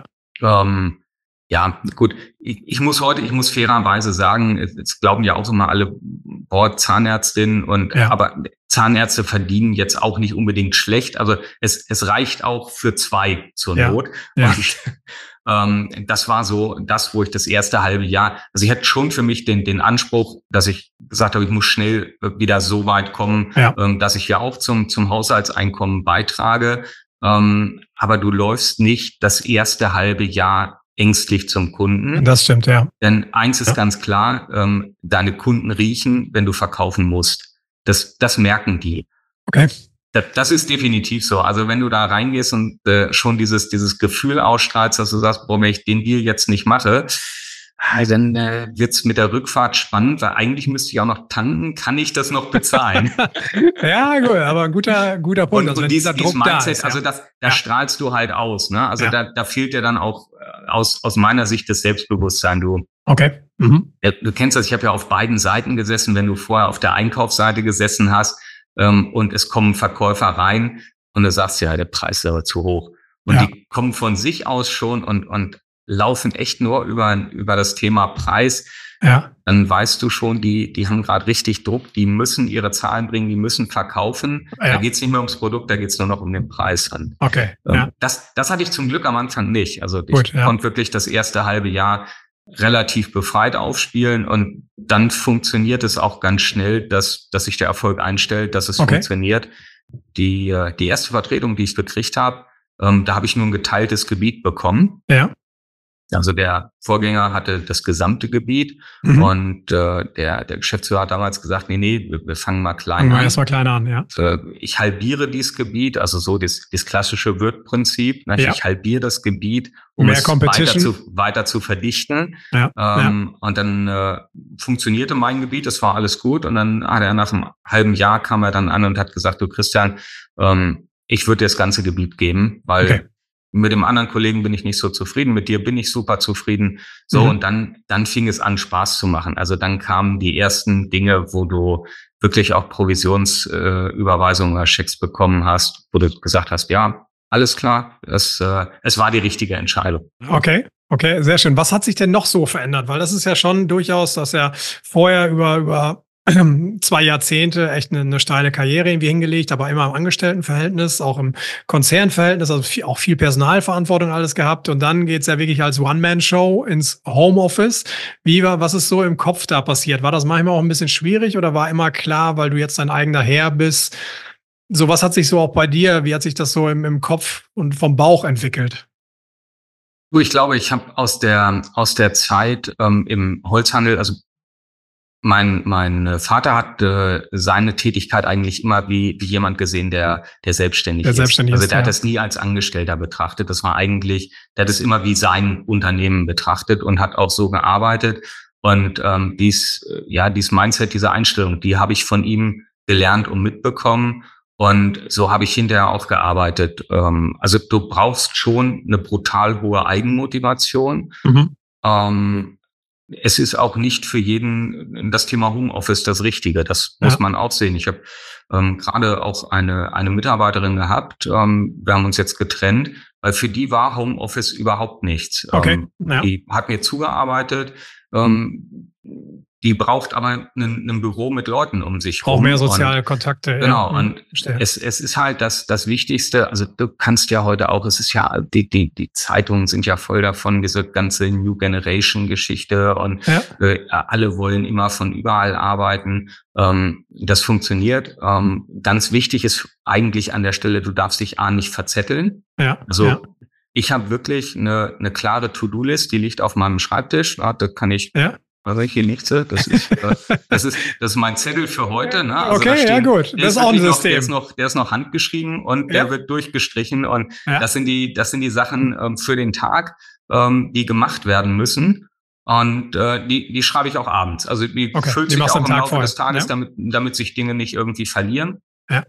Ja, gut. Ich muss fairerweise sagen, es glauben ja auch immer alle, Zahnärztin aber Zahnärzte verdienen jetzt auch nicht unbedingt schlecht. Also es reicht auch für 2 zur Not. Und das war so das, wo ich das erste halbe Jahr, also ich hatte schon für mich den Anspruch, dass ich gesagt habe, ich muss schnell wieder so weit kommen, dass ich ja auch zum Haushaltseinkommen beitrage. Aber du läufst nicht das erste halbe Jahr ängstlich zum Kunden. Das stimmt, Denn eins ist ganz klar, deine Kunden riechen, wenn du verkaufen musst. Das merken die. Okay. Das ist definitiv so. Also wenn du da reingehst und schon dieses Gefühl ausstrahlst, dass du sagst, wenn ich den Deal jetzt nicht mache, dann wird's mit der Rückfahrt spannend, weil eigentlich müsste ich auch noch tanken. Kann ich das noch bezahlen? Ja, gut, aber ein guter Punkt. Und dieser Druck Mindset, da ist, also das strahlst du halt aus. Ne? Also da fehlt dir dann auch aus meiner Sicht das Selbstbewusstsein. Okay. Du kennst das, ich habe ja auf beiden Seiten gesessen, wenn du vorher auf der Einkaufsseite gesessen hast und es kommen Verkäufer rein und du sagst, ja, der Preis ist aber zu hoch. Und die kommen von sich aus schon und laufen echt nur über das Thema Preis. Dann weißt du schon, die haben gerade richtig Druck, die müssen ihre Zahlen bringen, die müssen verkaufen. Da geht's nicht mehr ums Produkt, da geht's nur noch um den Preis. Okay. Das hatte ich zum Glück am Anfang nicht. Also ich konnte wirklich das erste halbe Jahr relativ befreit aufspielen und dann funktioniert es auch ganz schnell, dass sich der Erfolg einstellt, dass es funktioniert. Die erste Vertretung, die ich gekriegt habe, da habe ich nur ein geteiltes Gebiet bekommen. Also der Vorgänger hatte das gesamte Gebiet und der Geschäftsführer hat damals gesagt, nee, wir fangen mal klein an. Erstmal klein an, Ich halbiere dieses Gebiet, also so das klassische Wirt-Prinzip. Ich halbiere das Gebiet, um mehr es weiter zu verdichten. Und dann funktionierte mein Gebiet, das war alles gut. Und dann hat er nach einem halben Jahr kam er dann an und hat gesagt, du Christian, ich würde dir das ganze Gebiet geben, weil mit dem anderen Kollegen bin ich nicht so zufrieden, mit dir bin ich super zufrieden. So, und dann fing es an, Spaß zu machen. Also dann kamen die ersten Dinge, wo du wirklich auch Provisionsüberweisungen oder Schecks bekommen hast, wo du gesagt hast, ja, alles klar, es war die richtige Entscheidung. Okay. Okay, sehr schön. Was hat sich denn noch so verändert? Weil das ist ja schon durchaus, dass ja vorher über 2 Jahrzehnte echt eine steile Karriere irgendwie hingelegt, aber immer im Angestelltenverhältnis, auch im Konzernverhältnis, also auch viel Personalverantwortung alles gehabt. Und dann geht's ja wirklich als One-Man-Show ins Homeoffice. Was ist so im Kopf da passiert? War das manchmal auch ein bisschen schwierig oder war immer klar, weil du jetzt dein eigener Herr bist? So, was hat sich so auch bei dir, wie hat sich das so im Kopf und vom Bauch entwickelt? Du, ich glaube, ich habe aus der Zeit im Holzhandel, also mein Vater hat seine Tätigkeit eigentlich immer wie jemand gesehen, der selbstständig ist. Selbstständig Also ist, der hat ja. das nie als Angestellter betrachtet. Das war eigentlich, der hat es immer wie sein Unternehmen betrachtet und hat auch so gearbeitet. Und dieses Mindset, diese Einstellung, die habe ich von ihm gelernt und mitbekommen. Und so habe ich hinterher auch gearbeitet. Also du brauchst schon eine brutal hohe Eigenmotivation. Mhm. Es ist auch nicht für jeden das Thema Homeoffice das Richtige. Das muss man auch sehen. Ich habe gerade auch eine Mitarbeiterin gehabt. Wir haben uns jetzt getrennt, weil für die war Homeoffice überhaupt nichts. Okay. Die hat mir zugearbeitet. Die braucht aber ein Büro mit Leuten um sich rum. Auch mehr soziale Kontakte. Genau. Ja. Und es ist halt das Wichtigste. Also du kannst ja heute auch, es ist ja, die Zeitungen sind ja voll davon, diese ganze New Generation Geschichte und alle wollen immer von überall arbeiten. Das funktioniert. Ganz wichtig ist eigentlich an der Stelle, du darfst dich nicht verzetteln. Ja. Also ich habe wirklich eine klare To-Do-List, die liegt auf meinem Schreibtisch. Da kann ich also hier nichts. Das ist mein Zettel für heute. Ne? Also okay, ja gut. Das ist auch ein System. Der ist noch handgeschrieben und der wird durchgestrichen. Und das sind die Sachen für den Tag, die gemacht werden müssen. Und die schreibe ich auch abends. Also die füllt sich auch im Laufe des Tages, damit sich Dinge nicht irgendwie verlieren. Ja.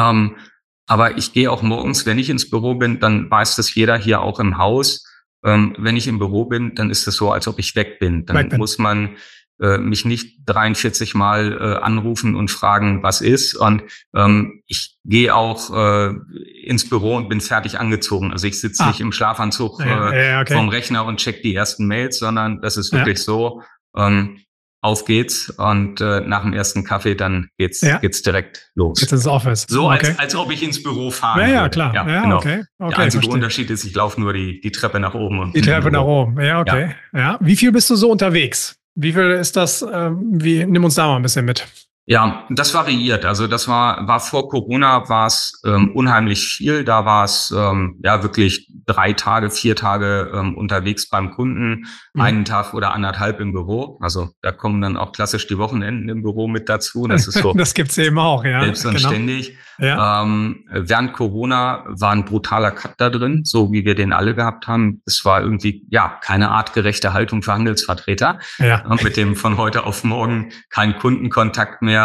Aber ich gehe auch morgens, wenn ich ins Büro bin, dann weiß das jeder hier auch im Haus. Wenn ich im Büro bin, dann ist es so, als ob ich weg bin. Dann muss man mich nicht 43 Mal anrufen und fragen, was ist. Und ich gehe auch ins Büro und bin fertig angezogen. Also ich sitze nicht im Schlafanzug vorm Rechner und check die ersten Mails, sondern das ist wirklich so, auf geht's und nach dem ersten Kaffee dann geht's direkt los. Jetzt ins Office. So als ob ich ins Büro fahre. Ja, klar. Ja, genau. Okay, der einzige Unterschied ist, ich laufe nur die Treppe nach oben. Und die Treppe nach oben, ja, okay. Ja. Wie viel bist du so unterwegs? Wie viel ist das? Nimm uns da mal ein bisschen mit. Ja, das variiert. Also das war vor Corona war es unheimlich viel. Da war es wirklich 3 Tage, 4 Tage unterwegs beim Kunden, einen Tag oder anderthalb im Büro. Also da kommen dann auch klassisch die Wochenenden im Büro mit dazu. Das ist so. Das gibt's eben auch, ja. Selbst und ständig. Ja. Während Corona war ein brutaler Cut da drin, so wie wir den alle gehabt haben. Es war irgendwie keine artgerechte Haltung für Handelsvertreter. Ja. Mit dem von heute auf morgen kein Kundenkontakt mehr.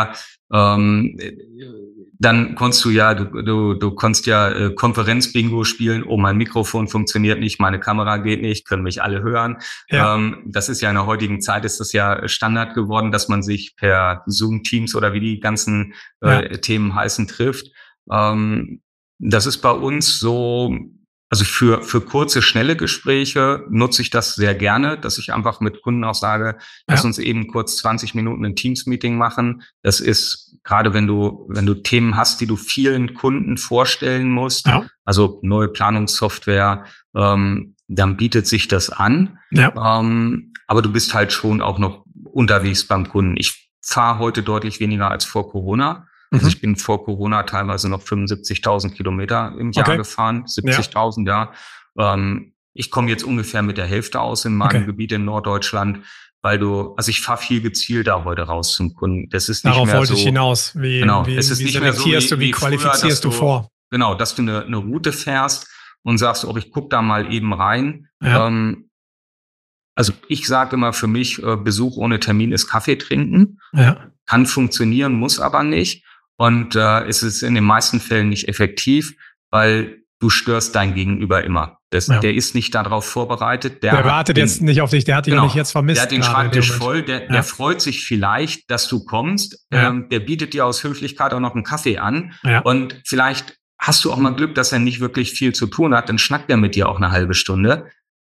Dann konntest du konntest Konferenz-Bingo spielen. Oh, mein Mikrofon funktioniert nicht, meine Kamera geht nicht, können mich alle hören. Ja. Das ist ja in der heutigen Zeit ist das ja Standard geworden, dass man sich per Zoom, Teams oder wie die ganzen Themen heißen trifft. Das ist bei uns so. Also für kurze, schnelle Gespräche nutze ich das sehr gerne, dass ich einfach mit Kunden auch sage, lass uns eben kurz 20 Minuten ein Teams-Meeting machen. Das ist gerade, wenn du Themen hast, die du vielen Kunden vorstellen musst, also neue Planungssoftware, dann bietet sich das an. Ja. Aber du bist halt schon auch noch unterwegs beim Kunden. Ich fahre heute deutlich weniger als vor Corona. Also ich bin vor Corona teilweise noch 75.000 Kilometer im Jahr gefahren, 70.000, ich komme jetzt ungefähr mit der Hälfte aus in meinem Gebiet in Norddeutschland, also ich fahre viel gezielter heute raus zum Kunden. Das ist nicht Darauf mehr wollte so. ich hinaus. Es ist nicht mehr so wie qualifizierst du vor? Genau, dass du eine Route fährst und sagst, ich guck da mal eben rein. Ja. Also ich sage immer für mich, Besuch ohne Termin ist Kaffee trinken. Ja. Kann funktionieren, muss aber nicht. Und es ist in den meisten Fällen nicht effektiv, weil du störst dein Gegenüber immer. Der ist nicht darauf vorbereitet. Der wartet jetzt nicht auf dich, der hat dich noch nicht jetzt vermisst. Der hat den Schreibtisch voll, der freut sich vielleicht, dass du kommst. Der bietet dir aus Höflichkeit auch noch einen Kaffee an. Ja. Und vielleicht hast du auch mal Glück, dass er nicht wirklich viel zu tun hat. Dann schnackt er mit dir auch eine halbe Stunde.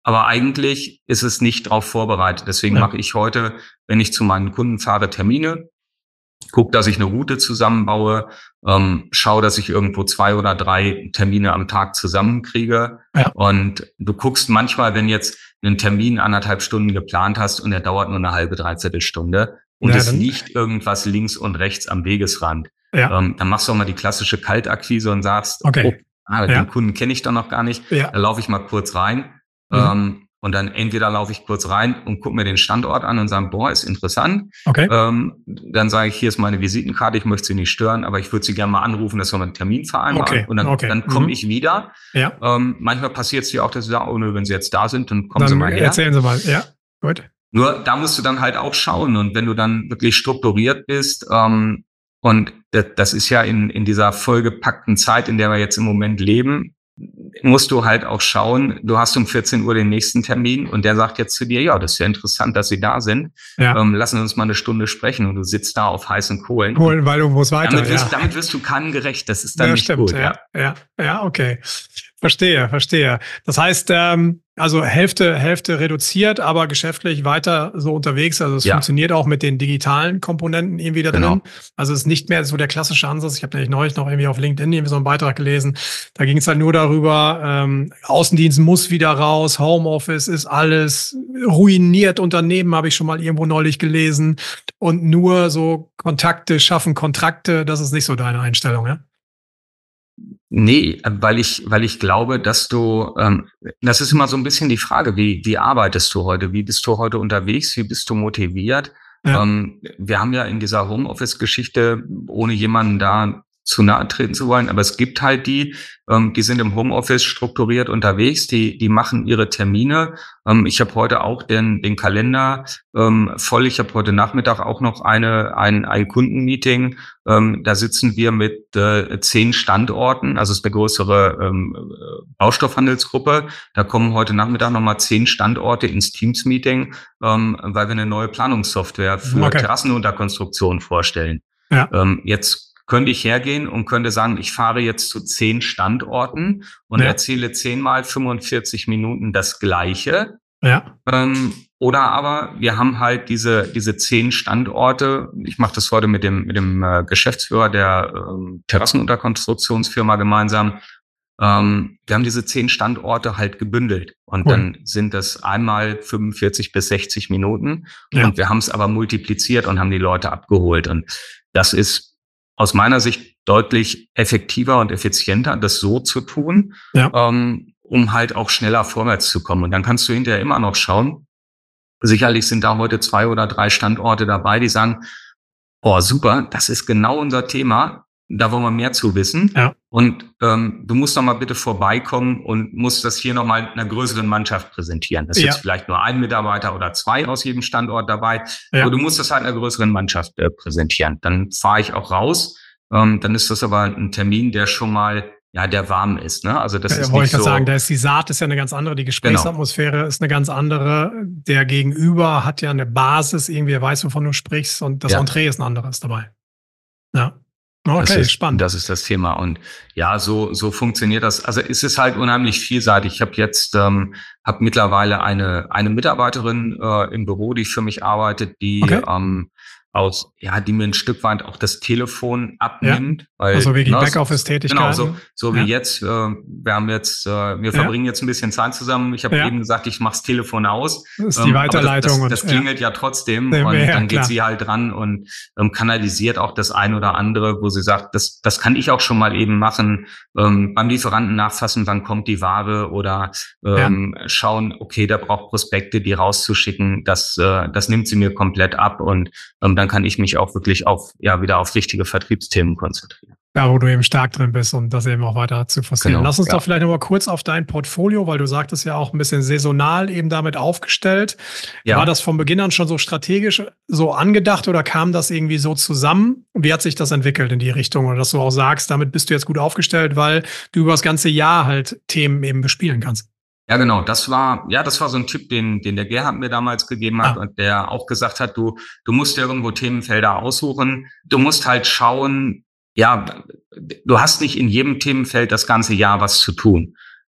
Aber eigentlich ist es nicht darauf vorbereitet. Deswegen mache ich heute, wenn ich zu meinen Kunden fahre, Termine, guck, dass ich eine Route zusammenbaue, schau, dass ich irgendwo 2 oder 3 Termine am Tag zusammenkriege. Ja. Und du guckst manchmal, wenn jetzt einen Termin 1,5 Stunden geplant hast und der dauert nur eine halbe, dreiviertel Stunde und es liegt irgendwas links und rechts am Wegesrand, dann machst du auch mal die klassische Kaltakquise und sagst, den Kunden kenne ich doch noch gar nicht, da laufe ich mal kurz rein. Und dann entweder laufe ich kurz rein und gucke mir den Standort an und sage, boah, ist interessant. Dann sage ich, hier ist meine Visitenkarte, ich möchte Sie nicht stören, aber ich würde Sie gerne mal anrufen, dass wir mal einen Termin vereinbaren. Und dann komme ich wieder. Manchmal passiert es ja auch, dass Sie sagen, oh nö, wenn Sie jetzt da sind, dann kommen Sie mal her. Erzählen Sie mal, ja, gut. Nur da musst du dann halt auch schauen. Und wenn du dann wirklich strukturiert bist, und das ist ja in dieser vollgepackten Zeit, in der wir jetzt im Moment leben, musst du halt auch schauen, du hast um 14 Uhr den nächsten Termin und der sagt jetzt zu dir, ja, das ist ja interessant, dass Sie da sind. Lassen Sie uns mal eine Stunde sprechen und du sitzt da auf heißen Kohlen. Weil du musst weiter. Damit wirst du kannengerecht, das ist dann nicht stimmt, gut. Ja, okay. Verstehe. Das heißt, also Hälfte reduziert, aber geschäftlich weiter so unterwegs. Also es funktioniert auch mit den digitalen Komponenten irgendwie da drin. Also es ist nicht mehr so der klassische Ansatz. Ich habe nämlich neulich noch irgendwie auf LinkedIn irgendwie so einen Beitrag gelesen. Da ging es halt nur darüber, Außendienst muss wieder raus, Homeoffice ist alles ruiniert, Unternehmen habe ich schon mal irgendwo neulich gelesen. Und nur so Kontakte schaffen Kontrakte, das ist nicht so deine Einstellung, ja? Nee, weil ich glaube, dass du, das ist immer so ein bisschen die Frage, wie arbeitest du heute? Wie bist du heute unterwegs? Wie bist du motiviert? Wir haben ja in dieser Homeoffice-Geschichte, ohne jemanden da zu nahe treten zu wollen, aber es gibt halt die sind im Homeoffice strukturiert unterwegs, die machen ihre Termine. Ich habe heute auch den Kalender voll. Ich habe heute Nachmittag auch noch ein Kundenmeeting. Da sitzen wir mit 10 Standorten, also es ist eine größere Baustoffhandelsgruppe. Da kommen heute Nachmittag nochmal 10 Standorte ins Teams-Meeting, weil wir eine neue Planungssoftware für Terrassenunterkonstruktion vorstellen. Jetzt könnte ich hergehen und könnte sagen, ich fahre jetzt zu 10 Standorten und erzähle 10 mal 45 Minuten das Gleiche. Oder aber wir haben halt diese 10 Standorte. Ich mache das heute mit dem Geschäftsführer der Terrassenunterkonstruktionsfirma gemeinsam. Wir haben diese 10 Standorte halt gebündelt und dann sind das einmal 45 bis 60 Minuten und wir haben es aber multipliziert und haben die Leute abgeholt und das ist aus meiner Sicht deutlich effektiver und effizienter, das so zu tun, um halt auch schneller vorwärts zu kommen. Und dann kannst du hinterher immer noch schauen. Sicherlich sind da heute 2 oder 3 Standorte dabei, die sagen, oh super, das ist genau unser Thema, da wollen wir mehr zu wissen. Und du musst doch mal bitte vorbeikommen und musst das hier nochmal einer größeren Mannschaft präsentieren. Das ist jetzt vielleicht nur ein Mitarbeiter oder 2 aus jedem Standort dabei. Aber du musst das halt einer größeren Mannschaft präsentieren. Dann fahre ich auch raus. Dann ist das aber ein Termin, der schon mal, der warm ist. Ne? Also das ist wollte nicht ich gerade so. sagen, da ist die Saat ist ja eine ganz andere, die Gesprächsatmosphäre ist eine ganz andere. Der Gegenüber hat ja eine Basis, irgendwie weiß, wovon du sprichst und das Entree ist ein anderes dabei. Ja. Okay, spannend. Das ist das Thema. Und so funktioniert das. Also es ist halt unheimlich vielseitig. Ich habe jetzt mittlerweile eine Mitarbeiterin im Büro, die für mich arbeitet, die die mir ein Stück weit auch das Telefon abnimmt. Weil, also wirklich Backoffice-Tätigkeiten. Genau, so wie jetzt. Wir verbringen jetzt ein bisschen Zeit zusammen. Ich habe eben gesagt, ich mache das Telefon aus. Das ist die Weiterleitung. Das klingelt ja trotzdem. Und dann geht sie halt dran und kanalisiert auch das ein oder andere, wo sie sagt, das kann ich auch schon mal eben machen. Beim Lieferanten nachfassen, wann kommt die Ware oder schauen, okay, der braucht Prospekte, die rauszuschicken. Das nimmt sie mir komplett ab und dann kann ich mich auch wirklich wieder auf richtige Vertriebsthemen konzentrieren. Ja, wo du eben stark drin bist und das eben auch weiter zu forcieren. Genau, Lass uns doch vielleicht noch mal kurz auf dein Portfolio, weil du sagtest ja auch ein bisschen saisonal eben damit aufgestellt. War das von Beginn an schon so strategisch so angedacht oder kam das irgendwie so zusammen? Wie hat sich das entwickelt in die Richtung? Oder dass du auch sagst, damit bist du jetzt gut aufgestellt, weil du über das ganze Jahr halt Themen eben bespielen kannst? Ja, genau. Das war so ein Tipp, den der Gerhard mir damals gegeben hat und der auch gesagt hat, du musst dir irgendwo Themenfelder aussuchen. Du musst halt schauen, du hast nicht in jedem Themenfeld das ganze Jahr was zu tun.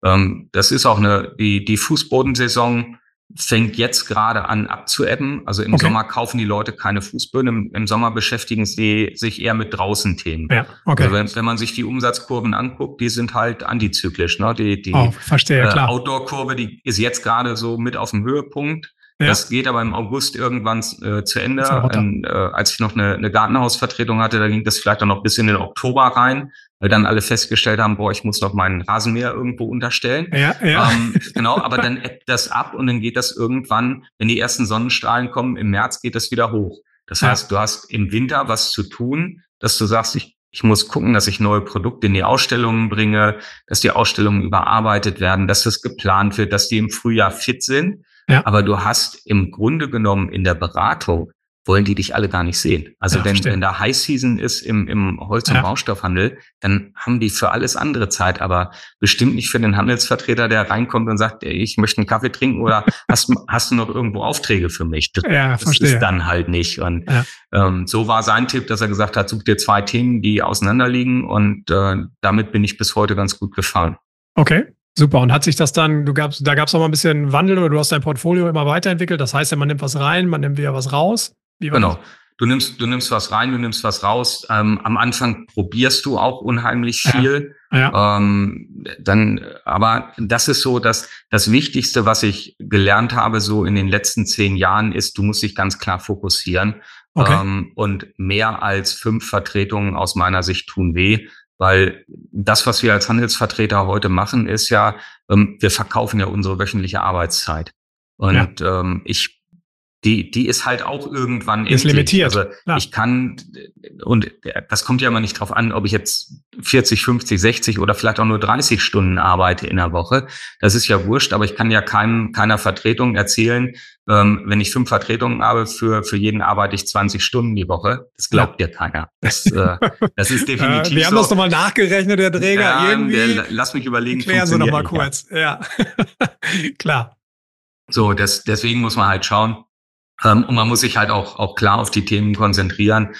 Das ist auch die Fußbodensaison fängt jetzt gerade an abzuebben. Also im Sommer kaufen die Leute keine Fußböden. Im Sommer beschäftigen sie sich eher mit Draußenthemen. Ja, okay. Also wenn man sich die Umsatzkurven anguckt, die sind halt antizyklisch. Ne? Verstehe, klar. Outdoor-Kurve, die ist jetzt gerade so mit auf dem Höhepunkt. Ja. Das geht aber im August irgendwann zu Ende. Als ich noch eine Gartenhausvertretung hatte, da ging das vielleicht auch noch bis in den Oktober rein, weil dann alle festgestellt haben, ich muss noch meinen Rasenmäher irgendwo unterstellen. Ja. Genau, aber dann ebbt das ab und dann geht das irgendwann, wenn die ersten Sonnenstrahlen kommen, im März geht das wieder hoch. Das heißt, du hast im Winter was zu tun, dass du sagst, ich muss gucken, dass ich neue Produkte in die Ausstellungen bringe, dass die Ausstellungen überarbeitet werden, dass das geplant wird, dass die im Frühjahr fit sind. Ja. Aber du hast im Grunde genommen in der Beratung, wollen die dich alle gar nicht sehen. Also wenn da High Season ist im Holz- und Baustoffhandel, dann haben die für alles andere Zeit, aber bestimmt nicht für den Handelsvertreter, der reinkommt und sagt, ich möchte einen Kaffee trinken oder hast du noch irgendwo Aufträge für mich? Das ist dann halt nicht. Und so war sein Tipp, dass er gesagt hat, such dir 2 Themen, die auseinanderliegen und damit bin ich bis heute ganz gut gefahren. Okay. Super. Und hat sich das dann, da gab es noch mal ein bisschen Wandel oder du hast dein Portfolio immer weiterentwickelt? Das heißt ja, man nimmt was rein, man nimmt wieder was raus? Genau. Du nimmst was rein, du nimmst was raus. Am Anfang probierst du auch unheimlich viel. Ja. Aber das ist so, dass das Wichtigste, was ich gelernt habe, so in den letzten 10 Jahren ist, du musst dich ganz klar fokussieren. Okay. Und mehr als 5 Vertretungen aus meiner Sicht tun weh. Weil das, was wir als Handelsvertreter heute machen, ist ja, wir verkaufen ja unsere wöchentliche Arbeitszeit. Und die ist halt auch irgendwann endlich. Ist limitiert. Also ich kann, und das kommt ja immer nicht drauf an, ob ich jetzt 40, 50, 60 oder vielleicht auch nur 30 Stunden arbeite in der Woche. Das ist ja wurscht, aber ich kann ja keiner Vertretung erzählen, wenn ich 5 Vertretungen habe, für jeden arbeite ich 20 Stunden die Woche. Das glaubt dir keiner. Das ist definitiv so. Wir haben das nochmal nachgerechnet, der Träger. Irgendwie. Lass mich überlegen. Klären Sie noch mal kurz. Ja, klar. So, deswegen muss man halt schauen. Und man muss sich halt auch klar auf die Themen konzentrieren.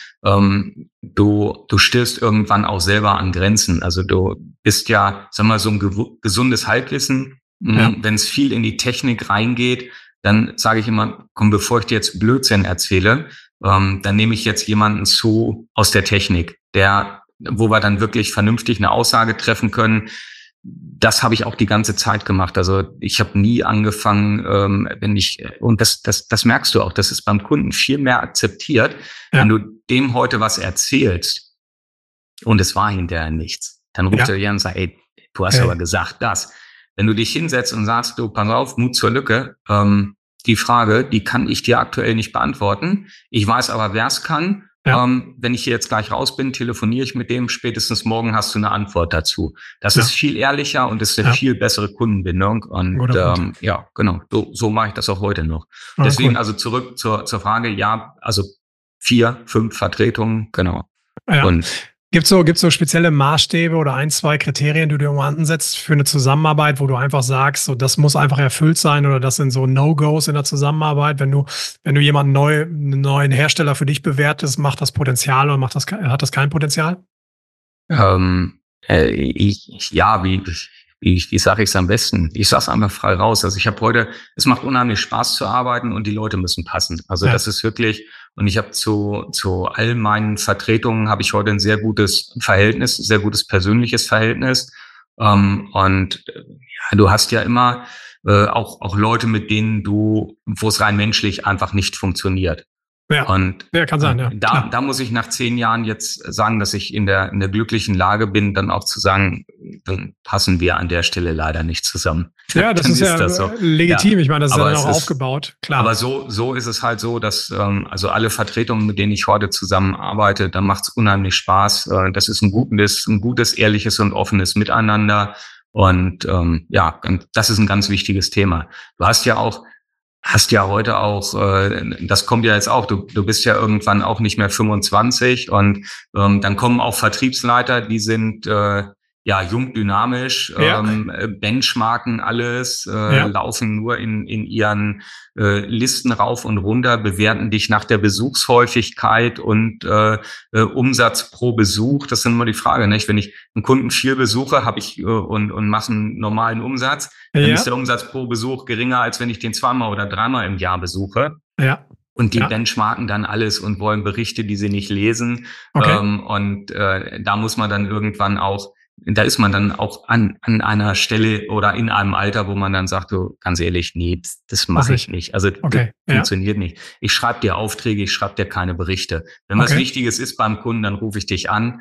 Du stößt irgendwann auch selber an Grenzen. Also du bist ja, sag mal, so ein gesundes Halbwissen. Ja. Wenn es viel in die Technik reingeht, dann sage ich immer, komm, bevor ich dir jetzt Blödsinn erzähle, dann nehme ich jetzt jemanden aus der Technik, wo wir dann wirklich vernünftig eine Aussage treffen können. Das habe ich auch die ganze Zeit gemacht. Also ich habe nie angefangen, und das merkst du auch, das ist beim Kunden viel mehr akzeptiert, wenn du dem heute was erzählst und es war hinterher nichts. Dann ruft er dir und sagt, ey, du hast aber gesagt das. Wenn du dich hinsetzt und sagst, du, pass auf, Mut zur Lücke, die Frage, die kann ich dir aktuell nicht beantworten. Ich weiß aber, wer es kann. Ja. Wenn ich hier jetzt gleich raus bin, telefoniere ich mit dem, spätestens morgen hast du eine Antwort dazu. Das ist viel ehrlicher und ist eine viel bessere Kundenbindung. Und genau, so mache ich das auch heute noch. Deswegen also zurück zur Frage, also 4, 5 Vertretungen, genau. Ja. Und Gibt's so spezielle Maßstäbe oder 1, 2 Kriterien, die du irgendwo ansetzt für eine Zusammenarbeit, wo du einfach sagst, so das muss einfach erfüllt sein oder das sind so No-Gos in der Zusammenarbeit, wenn du jemanden einen neuen Hersteller für dich bewertest, macht das Potenzial oder hat das kein Potenzial? Wie sage ich es am besten? Ich sage es einfach frei raus. Also es macht unheimlich Spaß zu arbeiten und die Leute müssen passen. Also das ist wirklich, und ich habe zu all meinen Vertretungen habe ich heute ein sehr gutes Verhältnis, sehr gutes persönliches Verhältnis. Und du hast ja immer auch Leute, mit denen wo es rein menschlich einfach nicht funktioniert. Ja, und kann sein, ja. Da muss ich nach 10 Jahren jetzt sagen, dass ich in der glücklichen Lage bin, dann auch zu sagen, dann passen wir an der Stelle leider nicht zusammen. Ja, das ist ja so legitim. Ja, ich meine, das ist ja dann auch aufgebaut, klar. Aber so ist es halt so, dass also alle Vertretungen, mit denen ich heute zusammenarbeite, da macht's unheimlich Spaß. Das ist ein gutes, ehrliches und offenes Miteinander. Und das ist ein ganz wichtiges Thema. Du hast ja heute auch, das kommt ja jetzt auch, du bist ja irgendwann auch nicht mehr 25 und dann kommen auch Vertriebsleiter, die sind ja, jung, dynamisch, benchmarken alles, laufen nur in ihren Listen rauf und runter, bewerten dich nach der Besuchshäufigkeit und Umsatz pro Besuch. Das sind immer die Frage, nicht? Wenn ich einen Kunden viel besuche, habe ich und mache einen normalen Umsatz, dann ist der Umsatz pro Besuch geringer, als wenn ich den 2-mal oder 3-mal im Jahr besuche. Ja. Und die benchmarken dann alles und wollen Berichte, die sie nicht lesen. Okay. Da muss man dann irgendwann auch, da ist man dann auch an einer Stelle oder in einem Alter, wo man dann sagt, so, ganz ehrlich, nee, das mache ich nicht. Also das funktioniert nicht. Ich schreibe dir Aufträge, ich schreibe dir keine Berichte. Wenn was Wichtiges ist beim Kunden, dann rufe ich dich an.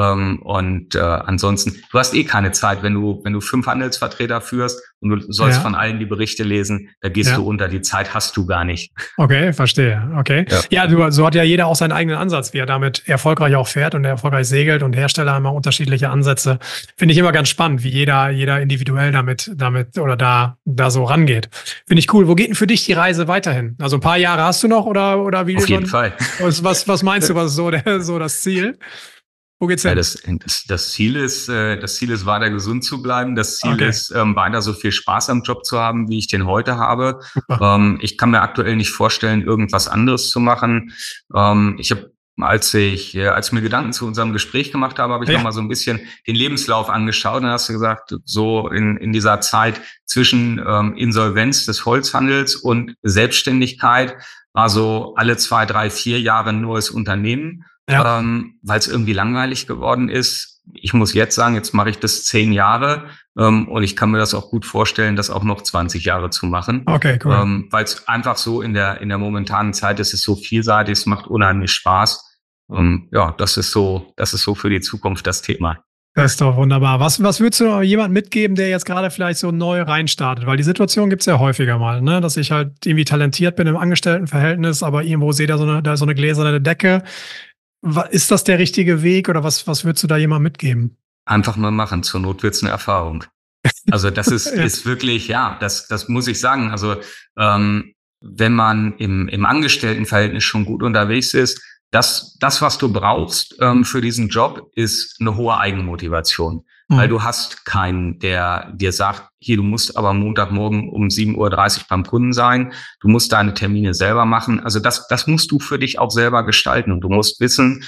Ansonsten, du hast keine Zeit, wenn du 5 Handelsvertreter führst und du sollst von allen die Berichte lesen, da gehst du unter, die Zeit hast du gar nicht. Okay, verstehe. Okay. Ja, so hat ja jeder auch seinen eigenen Ansatz, wie er damit erfolgreich auch fährt und erfolgreich segelt, und Hersteller haben auch unterschiedliche Ansätze. Finde ich immer ganz spannend, wie jeder individuell damit oder da so rangeht. Finde ich cool. Wo geht denn für dich die Reise weiterhin? Also ein paar Jahre hast du noch oder wie? Auf jeden Fall. Was meinst du, was ist so das Ziel? Wo geht's hin? Ja, das Ziel ist weiter gesund zu bleiben. Das Ziel ist, weiter so viel Spaß am Job zu haben, wie ich den heute habe. Ich kann mir aktuell nicht vorstellen, irgendwas anderes zu machen. Ich habe, als ich mir Gedanken zu unserem Gespräch gemacht habe, habe ich noch mal so ein bisschen den Lebenslauf angeschaut. Und dann hast du gesagt, so in dieser Zeit zwischen Insolvenz des Holzhandels und Selbstständigkeit war so alle 2, 3, 4 Jahre ein neues Unternehmen. Weil es irgendwie langweilig geworden ist. Ich muss jetzt sagen, jetzt mache ich das 10 Jahre und ich kann mir das auch gut vorstellen, das auch noch 20 Jahre zu machen. Okay, cool. Weil es einfach so in der momentanen Zeit ist, es so vielseitig, es macht unheimlich Spaß. Das ist so für die Zukunft das Thema. Das ist doch wunderbar. Was würdest du jemandem mitgeben, der jetzt gerade vielleicht so neu reinstartet? Weil die Situation gibt's ja häufiger mal, ne? Dass ich halt irgendwie talentiert bin im Angestelltenverhältnis, aber irgendwo sehe da so eine gläserne Decke. Ist das der richtige Weg oder was würdest du da jemandem mitgeben? Einfach mal machen, zur Not wird's eine Erfahrung. Also das ist wirklich, das muss ich sagen. Also wenn man im Angestelltenverhältnis schon gut unterwegs ist, das was du brauchst für diesen Job, ist eine hohe Eigenmotivation. Weil du hast keinen, der dir sagt, hier, du musst aber Montagmorgen um 7:30 Uhr beim Kunden sein. Du musst deine Termine selber machen. Also das musst du für dich auch selber gestalten. Und du musst wissen,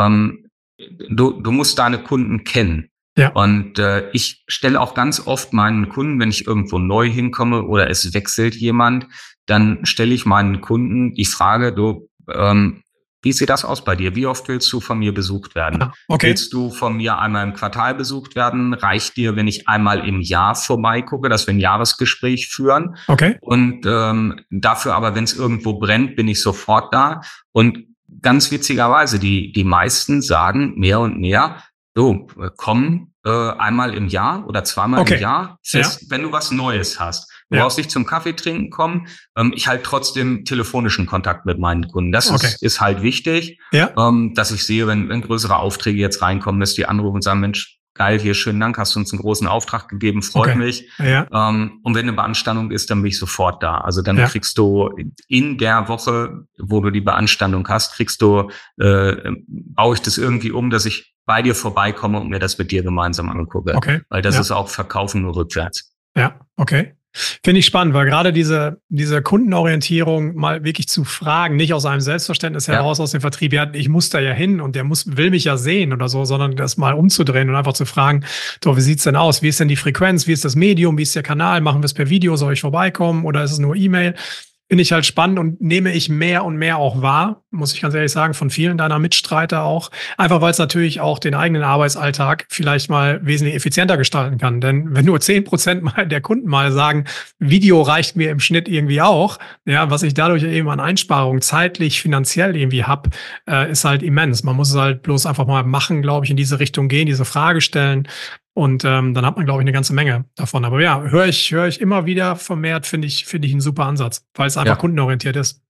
du musst deine Kunden kennen. Ja. Und ich stelle auch ganz oft meinen Kunden, wenn ich irgendwo neu hinkomme oder es wechselt jemand, dann stelle ich meinen Kunden die Frage, wie sieht das aus bei dir? Wie oft willst du von mir besucht werden? Okay. Willst du von mir einmal im Quartal besucht werden? Reicht dir, wenn ich einmal im Jahr vorbeigucke, dass wir ein Jahresgespräch führen? Okay. Und dafür aber, wenn es irgendwo brennt, bin ich sofort da. Und ganz witzigerweise, die meisten sagen mehr und mehr, komm einmal im Jahr oder zweimal im Jahr, wenn du was Neues hast. Du brauchst nicht zum Kaffee trinken kommen. Ich halte trotzdem telefonischen Kontakt mit meinen Kunden. Das ist halt wichtig, dass ich sehe, wenn größere Aufträge jetzt reinkommen, dass die anrufen und sagen, Mensch, geil, hier, schönen Dank, hast du uns einen großen Auftrag gegeben, freut mich. Ja. Und wenn eine Beanstandung ist, dann bin ich sofort da. Also dann kriegst du in der Woche, wo du die Beanstandung hast, baue ich das irgendwie um, dass ich bei dir vorbeikomme und mir das mit dir gemeinsam angucke. Okay. Weil das ist auch Verkaufen nur rückwärts. Ja, okay. Finde ich spannend, weil gerade diese Kundenorientierung mal wirklich zu fragen, nicht aus einem Selbstverständnis heraus aus dem Vertrieb, ich muss da ja hin und der will mich ja sehen oder so, sondern das mal umzudrehen und einfach zu fragen, wie sieht's denn aus? Wie ist denn die Frequenz? Wie ist das Medium? Wie ist der Kanal? Machen wir es per Video? Soll ich vorbeikommen? Oder ist es nur E-Mail? Finde ich halt spannend und nehme ich mehr und mehr auch wahr, muss ich ganz ehrlich sagen, von vielen deiner Mitstreiter auch. Einfach weil es natürlich auch den eigenen Arbeitsalltag vielleicht mal wesentlich effizienter gestalten kann. Denn wenn nur 10% mal der Kunden mal sagen, Video reicht mir im Schnitt irgendwie auch, was ich dadurch eben an Einsparungen zeitlich, finanziell irgendwie habe, ist halt immens. Man muss es halt bloß einfach mal machen, glaube ich, in diese Richtung gehen, diese Frage stellen. Und dann hat man, glaube ich, eine ganze Menge davon. Aber höre ich immer wieder vermehrt, finde ich einen super Ansatz, weil es einfach kundenorientiert ist.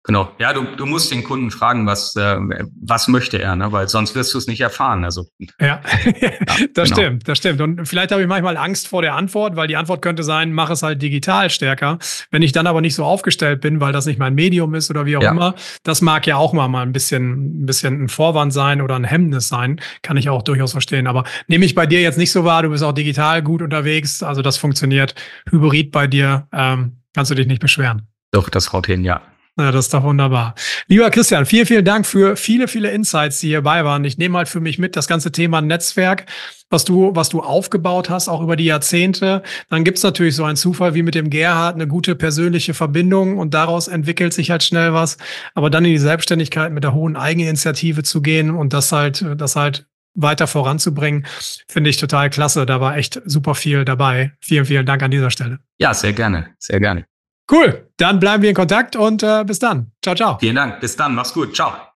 Genau. Ja, du musst den Kunden fragen, was möchte er, ne? Weil sonst wirst du es nicht erfahren. Also ja, das genau. stimmt, das stimmt. Und vielleicht habe ich manchmal Angst vor der Antwort, weil die Antwort könnte sein, mach es halt digital stärker. Wenn ich dann aber nicht so aufgestellt bin, weil das nicht mein Medium ist oder wie auch immer, das mag ja auch mal ein bisschen ein Vorwand sein oder ein Hemmnis sein, kann ich auch durchaus verstehen. Aber nehme ich bei dir jetzt nicht so wahr, du bist auch digital gut unterwegs, also das funktioniert hybrid bei dir, kannst du dich nicht beschweren. Doch, das haut hin, ja. Ja, das ist doch wunderbar. Lieber Christian, vielen, vielen Dank für viele, viele Insights, die hierbei waren. Ich nehme halt für mich mit das ganze Thema Netzwerk, was du aufgebaut hast, auch über die Jahrzehnte. Dann gibt's natürlich so einen Zufall wie mit dem Gerhard, eine gute persönliche Verbindung und daraus entwickelt sich halt schnell was. Aber dann in die Selbstständigkeit mit der hohen Eigeninitiative zu gehen und das halt weiter voranzubringen, finde ich total klasse. Da war echt super viel dabei. Vielen, vielen Dank an dieser Stelle. Ja, sehr gerne, sehr gerne. Cool, dann bleiben wir in Kontakt und bis dann. Ciao, ciao. Vielen Dank, bis dann, mach's gut, ciao.